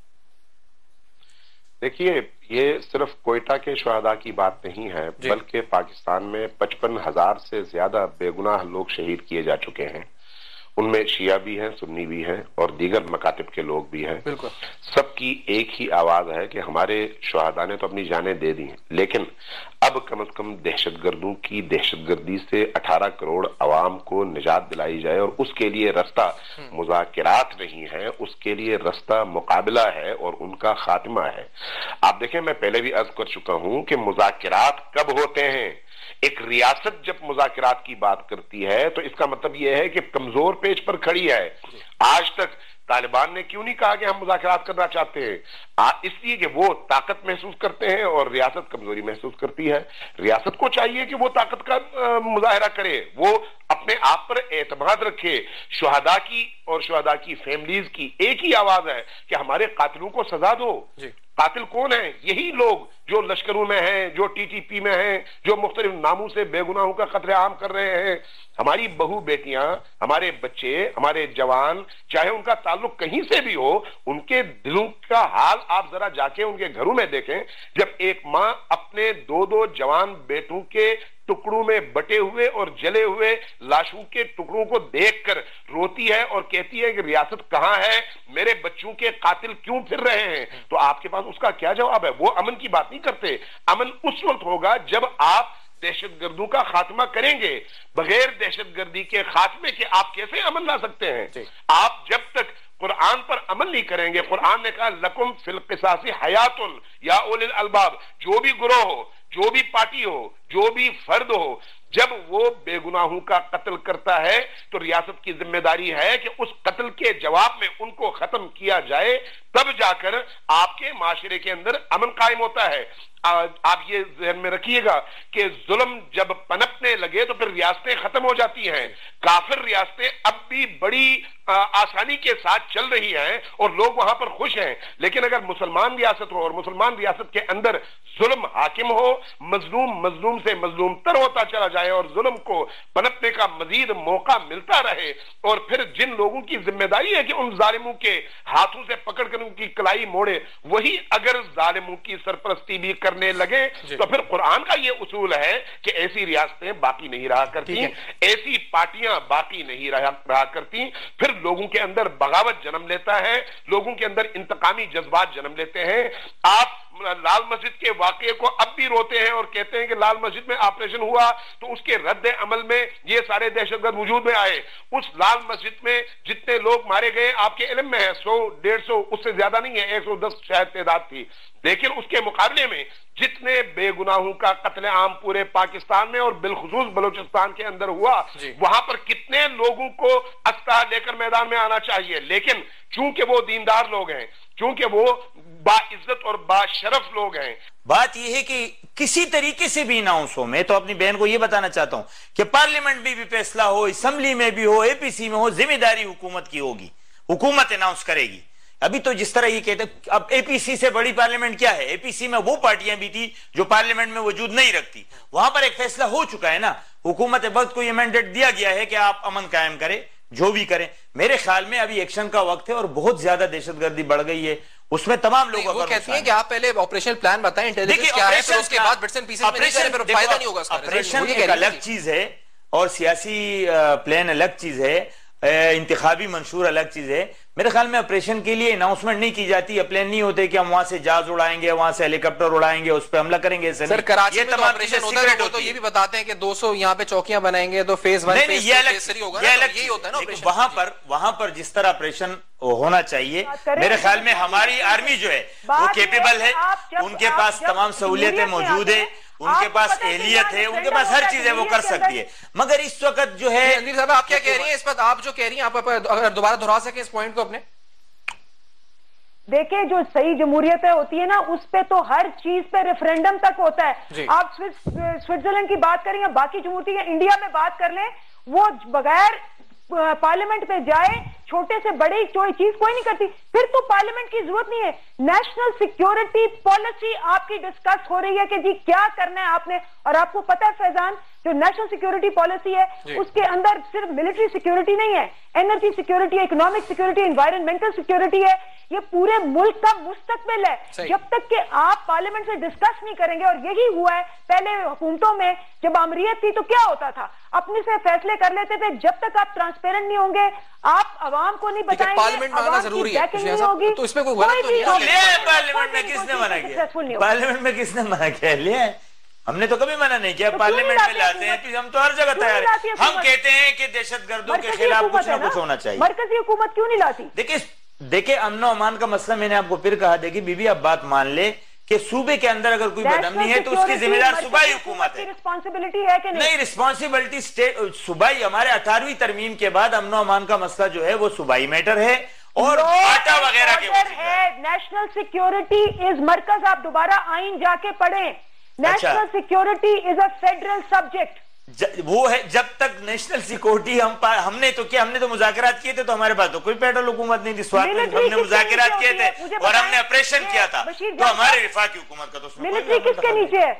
देखिए, ये सिर्फ कोयटा के शहादा की बात नहीं है, बल्कि पाकिस्तान में पचपन हजार से ज्यादा बेगुनाह लोग शहीद किए जा चुके हैं। उनमें शिया भी हैं, सुन्नी भी हैं और दीगर मकातिब के लोग भी हैं। बिल्कुल सबकी एक ही आवाज है कि हमारे शहादा ने तो अपनी जानें दे दी हैं, लेकिन अब कम से कम दहशतगर्दों की दहशतगर्दी से अठारह करोड़ अवाम को निजात दिलाई जाए, और उसके लिए रास्ता मुज़ाकरात नहीं है, उसके लिए रास्ता मुकाबला है और उनका खात्मा है। आप देखें, मैं पहले भी अर्ज कर चुका हूं कि मुज़ाकरात कब होते हैं। एक रियासत जब मुज़ाकरात की बात करती है तो इसका मतलब यह है कि कमजोर पेज पर खड़ी है। आज तक तालिबान ने क्यों नहीं कहा कि हम मुज़ाकरात करना चाहते हैं? इसलिए कि वो ताकत महसूस करते हैं और रियासत कमजोरी महसूस करती है। रियासत को चाहिए कि वो ताकत का मुजाहरा करे, वो अपने आप पर एतमाद रखे। शुहदा की और शुहदा की फैमिलीज की एक ही आवाज है कि हमारे कातिलों को सजा दो। कातिल कौन है? यही लोग जो लश्करों में हैं, जो टीटीपी में हैं, जो मुख्तलिफ नामों से बेगुनाहों का कत्ले आम कर रहे हैं। हमारी बहू बेटियां, हमारे बच्चे, हमारे जवान, चाहे उनका ताल्लुक कहीं से भी हो, उनके दिलों का हाल आप जरा जाके उनके घरों में देखें। जब एक माँ अपने दो दो जवान बेटों के टुकड़ों में बटे हुए और जले हुए लाशों के टुकड़ों को देखकर रोती है और कहती है कि रियासत कहां है, मेरे बच्चों के कातिल क्यों फिर रहे हैं, तो आपके पास उसका क्या जवाब है? वो अमन की बात नहीं करते। अमन उस वक्त होगा जब आप दहशतगर्दों का खात्मा करेंगे। बगैर दहशतगर्दी के खात्मे के आप कैसे अमन ला सकते हैं? आप जब तक कुरान पर अमल नहीं करेंगे, कुरान ने कहा लकुम फिल क़िसासी हयातुन या उलिल अलबाब, जो भी गुरोह हो, जो भी पार्टी हो, जो भी फर्द हो, जब वो बेगुनाहों का कत्ल करता है तो रियासत की जिम्मेदारी है कि उस कत्ल के जवाब में उनको खत्म किया जाए, तब जाकर आपके माशरे के अंदर अमन कायम होता है। आप ये ध्यान में रखिएगा कि जुल्म जब पनपने लगे तो फिर रियासतें खत्म हो जाती हैं। काफिर रियासतें अब भी बड़ी आ, आसानी के साथ चल रही हैं और लोग वहां पर खुश हैं, लेकिन अगर मुसलमान रियासत हो और मुसलमान रियासत के अंदर जुल्म हाकिम हो, मजलूम मजलूम से मजलूम तर होता चला जाए और जुल्म को पनपने का मजीद मौका मिलता रहे, और फिर जिन लोगों की जिम्मेदारी है कि उन जालिमों के हाथों से पकड़कर उनकी कलाई मोड़े, वही अगर जालिमों की सरपरस्ती भी करने लगे तो फिर कुरान का ये उसूल है कि ऐसी रियासतें बाकी नहीं रहा करती, ऐसी पार्टियां बाकी नहीं रहा, रहा करती। फिर लोगों के अंदर बगावत जन्म लेता है, लोगों के अंदर इंतकामी जज्बात जन्म लेते हैं। आप लाल मस्जिद के वाकये को अब भी रोते हैं और कहते हैं कि लाल मस्जिद में ऑपरेशन हुआ तो उसके रद्द अमल में ये सारे दहशतगर्द वजूद में आए। उस लाल मस्जिद में जितने लोग मारे गए आपके इल्म में है, सौ डेढ़ सौ, उससे ज्यादा नहीं है, एक सौ दस शायद तादाद थी, लेकिन उसके मुकाबले में जितने बेगुनाहों का कत्ले आम पूरे पाकिस्तान में और बिलखुसूस बलूचिस्तान के अंदर हुआ, वहां पर कितने लोगों को अस्ता लेकर मैदान में आना चाहिए, लेकिन चूंकि वो दीनदार लोग हैं, चूंकि वो बाइज्जत और बाशरफ लोग हैं। बात यह है कि किसी तरीके से भी अनाउंस हो, मैं तो अपनी बहन को यह बताना चाहता हूं कि पार्लियामेंट में भी फैसला हो, असेंबली में भी हो, एपीसी में हो, जिम्मेदारी हुकूमत की होगी, हुकूमत अनाउंस करेगी। अभी तो जिस तरह ये कहते, अब एपीसी से बड़ी पार्लियामेंट क्या है? एपीसी में वो पार्टियां भी थी जो पार्लियामेंट में वजूद नहीं रखती, वहां पर एक फैसला हो चुका है ना, हुकूमत वक्त को यह मैंडेट दिया गया है कि आप अमन कायम करें, जो भी करें। मेरे ख्याल में अभी एक्शन का वक्त है और बहुत ज्यादा दहशतगर्दी बढ़ गई है, उसमें तमाम लोग वो कहती हैं कि आप पहले ऑपरेशनल प्लान बताएं, इंटेलिजेंस क्या है, फिर उसके बाद बिट्स एंड पीसेस में नहीं करें, फिर फायदा नहीं होगा। ऑपरेशन एक अलग चीज है और सियासी प्लान अलग चीज है। इंतखाबी मंशूर अलग चीज है। मेरे ख्याल में ऑपरेशन के लिए अनाउंसमेंट नहीं की जाती है, प्लान नहीं होते कि हम वहां से जहाज उड़ाएंगे, वहां से हेलीकॉप्टर उड़ाएंगे, उस पर हमला करेंगे। सर कराची में तो ऑपरेशन होता है तो ये भी बताते हैं कि दो सौ यहाँ पे चौकियां बनाएंगे तो phase one phase two phase three होगा, यही होता है ना ऑपरेशन। वहां पर वहां पर जिस तरह ऑपरेशन होना चाहिए, मेरे ख्याल में हमारी आर्मी जो है वो केपेबल है, उनके पास तमाम सहूलियतें मौजूद है, उनके पास एहलियत है, उनके पास हर चीज है, वो कर सकती है। मगर इस वक्त जो है रणधीर साहब आप क्या कह रही हैं इस पर, आप जो कह रही हैं आप अगर दोबारा दोहरा सके इस पॉइंट को अपने। देखिए जो सही जमहूरियत होती है ना, उस पे तो हर चीज पे रेफरेंडम तक होता है। आप स्विट्जरलैंड की बात करें या बाकी जमहूरियत या इंडिया में बात कर लें, वो बगैर पार्लियामेंट में जाए छोटे से बड़ी कोई चीज कोई नहीं करती, फिर तो पार्लियामेंट की जरूरत नहीं है। नेशनल सिक्योरिटी पॉलिसी आपकी डिस्कस हो रही है कि जी क्या करना है आपने, और आपको पता है फैजान जो नेशनल सिक्योरिटी पॉलिसी है उसके अंदर सिर्फ मिलिट्री सिक्योरिटी नहीं है, energy security, economic security, environmental security है, ये पूरे मुल्क का मुस्तकबिल है। जब तक कि आप पार्लियामेंट से डिस्कस नहीं करेंगे, और यही हुआ है पहले हुकूमतों में जब आमरीयत थी तो क्या होता था, अपने से फैसले कर लेते थे। जब तक आप ट्रांसपेरेंट नहीं होंगे, आप आवाम को नहीं बताएंगे, पार्लियामेंट में आना जरूरी है, तो इसमें कोई गलत तो नहीं है। पार्लियामेंट में किसने मना किया? पार्लियामेंट में किसने मना किया? लिए हमने तो कभी मना नहीं किया। तो पार्लियामेंट में लाते हैं, हम तो हर जगह तैयार हैं। हम कहते हैं कि दहशतगर्दों के खिलाफ कुछ ना कुछ होना चाहिए। मरकजी हुकूमत क्यों नहीं लाती? देखिए देखिए अमन अमान का मसला मैंने आपको फिर कहा, देखिए बीबी आप बात मान ले कि सूबे के अंदर अगर कोई बदअमनी है तो उसकी जिम्मेदार सूबाई हुकूमत है। रिस्पॉन्सिबिलिटी है कि नहीं? नहीं, रिस्पॉन्सिबिलिटी स्टेट सूबाई। हमारे अठारहवीं तरमीम के बाद अमन अमान का मसला जो है वो सूबाई मैटर है और आटा वगैरह के है। नेशनल सिक्योरिटी इज मरकज, आप दोबारा आइन जाके पढ़ें। National security is a federal subject. वो है जब तक नेशनल सिक्योरिटी हम हमने तो क्या हमने तो मुज़ाकरात किए थे, तो हमारे पास तो कोई फेडरल हुकूमत नहीं थी। स्वात में हमने मुज़ाकरात किए थे और हमने ऑपरेशन किया था, तो हमारे रिफाकी हुकूमत का तो मिलिट्री किसके नीचे है?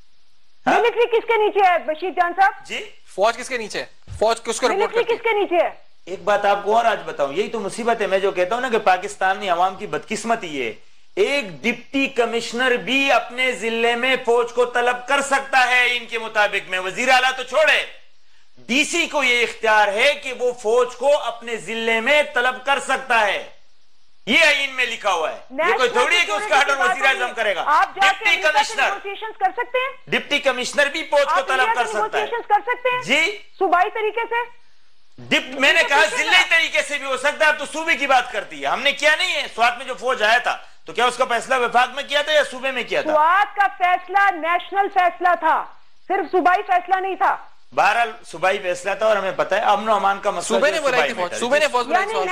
मिलिट्री किसके नीचे है बशीर जान साहब जी? फौज किसके नीचे है? फौज किसको रिपोर्ट करती है? किसके नीचे है? एक बात आपको और आज बताऊं, यही तो मुसीबत है। मैं जो कहता हूं ना कि पाकिस्तानी अवाम की बदकिस्मती है, एक डिप्टी कमिश्नर भी अपने जिले में फौज को तलब कर सकता है इनके मुताबिक में। वजीर आला तो छोड़े, डीसी को यह इख्तियार है कि वो फौज को अपने जिले में तलब कर सकता है। ये आइन में लिखा हुआ है, ये कोई थोड़ी है कि उसका ऑर्डर वजीर आजम करेगा। डिप्टी कमिश्नर कर सकते हैं, डिप्टी कमिश्नर भी फौज को तलब कर सकता है। कर सकते हैं जी, सूबाई तरीके से। डिप्ट मैंने कहा जिले तरीके से भी हो सकता है। अब तो सूबे की बात करती है, हमने किया नहीं है। स्वात में जो फौज आया था तो क्या उसका फैसला विभाग में किया था या सूबे में किया था? स्वात का फैसला नेशनल फैसला था, सिर्फ सूबाई फैसला नहीं था। बहरहाल सूबाई फैसला था और हमें पता है अमन अमान का मसला सूबे ने बोला कि फौज सूबे ने फौज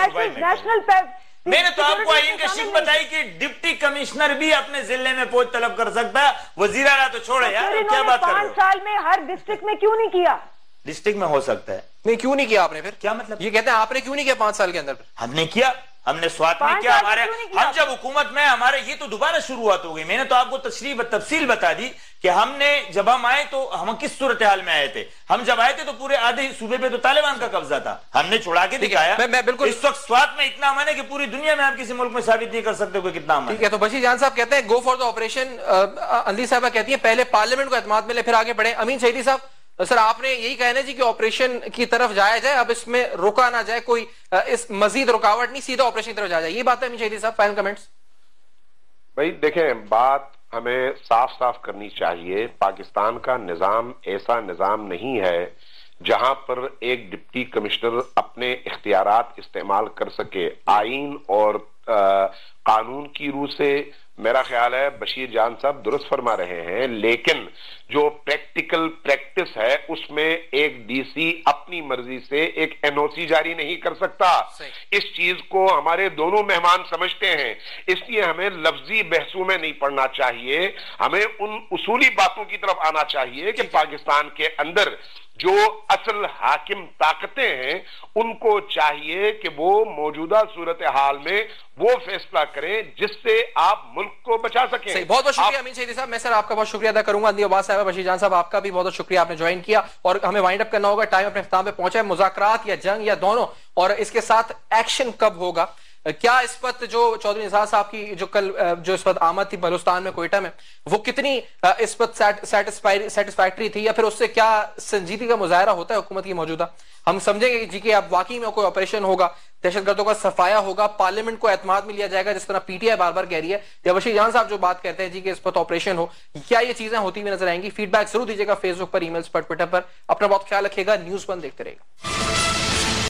नेशनल। मैंने तो आपको आइन का शिक बताई कि डिप्टी कमिश्नर भी अपने जिले में फौज तलब कर सकता है। वजीर आला तो छोड़े यार, क्या बात कर रहे हो? पांच साल में हर डिस्ट्रिक्ट में क्यों नहीं किया? डिस्ट्रिक्ट में हो सकता है। नहीं, क्यों नहीं किया आपने? फिर क्या मतलब? ये कहते हैं आपने क्यों नहीं किया पांच साल के अंदर? हमने किया, हमने स्वात में किया। हमारे हम जब हुकूमत में हमारे ये तो दोबारा शुरुआत हो गई। मैंने तो आपको तशरीह तफसील बता दी कि हमने जब हम आए तो हम किस सूरत हाल में आए थे। हम जब आए थे तो पूरे आधे सूबे पे तो तालिबान का कब्जा था, हमने छुड़ा के दिखाया। मैं, मैं बिल्कुल इस वक्त स्वात में इतना अमन है कि पूरी दुनिया में आप किसी मुल्क में साबित नहीं कर सकते कोई कितना अमन। ठीक है, तो बशीर जान साहब कहते हैं गो फॉर द ऑपरेशन। अंदी साहब कहती है पहले पार्लियामेंट को एतमाद मिले फिर आगे बढ़े। अमीन शहीदी साहब, सर आपने यही कहना है जी कि ऑपरेशन की तरफ जाया जाए, अब इसमें रोका ना जाए, कोई इस मजीद रुकावट नहीं, सीधा ऑपरेशन की तरफ जाया जाए, ये बात है अमीन शहीदी साहब? Final comments. भाई देखें, बात हमें साफ साफ करनी चाहिए। पाकिस्तान का निजाम ऐसा निजाम नहीं है जहां पर एक डिप्टी कमिश्नर अपने इख्तियारात इस्तेमाल कर सके। आइन और आ, कानून की रूह से मेरा ख्याल है बशीर जान साहब दुरुस्त फरमा रहे हैं, लेकिन जो प्रैक्टिकल प्रैक्टिस है उसमें एक डीसी अपनी मर्जी से एक एनओसी जारी नहीं कर सकता। इस चीज को हमारे दोनों मेहमान समझते हैं, इसलिए हमें लफ्जी बहसों में नहीं पड़ना चाहिए। हमें उन उसूली बातों की तरफ आना चाहिए कि पाकिस्तान के अंदर जो असल हाकिम ताकतें हैं उनको चाहिए कि वो मौजूदा सूरत हाल में वो फैसला करें जिससे आप मुल्क को बचा सकें। सही, बहुत बहुत शुक्रिया अमीन शहीदी साहब। मैं सर आपका बहुत शुक्रिया अदा करूंगा। अंदी अब्बास साहब, बशीर जान साहब, आपका भी बहुत बहुत शुक्रिया, आपने ज्वाइन किया और हमें वाइंड अप करना होगा। टाइम अपने इख्तिताम पे पहुंचा है। मुज़ाकरात या जंग या दोनों, और इसके साथ एक्शन कब होगा क्या इस वक्त जो चौधरी निसार साहब की जो कल जो इस वक्त आमद थी बलूचिस्तान में, कोयटा में, वो कितनी इस वक्त सेटिस्फैक्ट्री थी, या फिर उससे क्या संजीदगी का मुजाहरा होता है हुकूमत की मौजूदा? हम समझेंगे जी कि अब वाकई में कोई ऑपरेशन होगा, दहशतगर्दों का सफाया होगा, पार्लियामेंट को एतमाद में लिया जाएगा, जिस तरह पीटीआई बार बार कह रही है, या बशीर जान साहब जो बात कहते हैं जी कि इस पर ऑपरेशन हो, क्या ये चीजें होती हुई नजर आएंगी? फीडबैक जरूर दीजिएगा फेसबुक पर, ईमेल्स पर, ट्विटर पर। अपना बहुत ख्याल रखिएगा। न्यूज वन देखते रहेगा।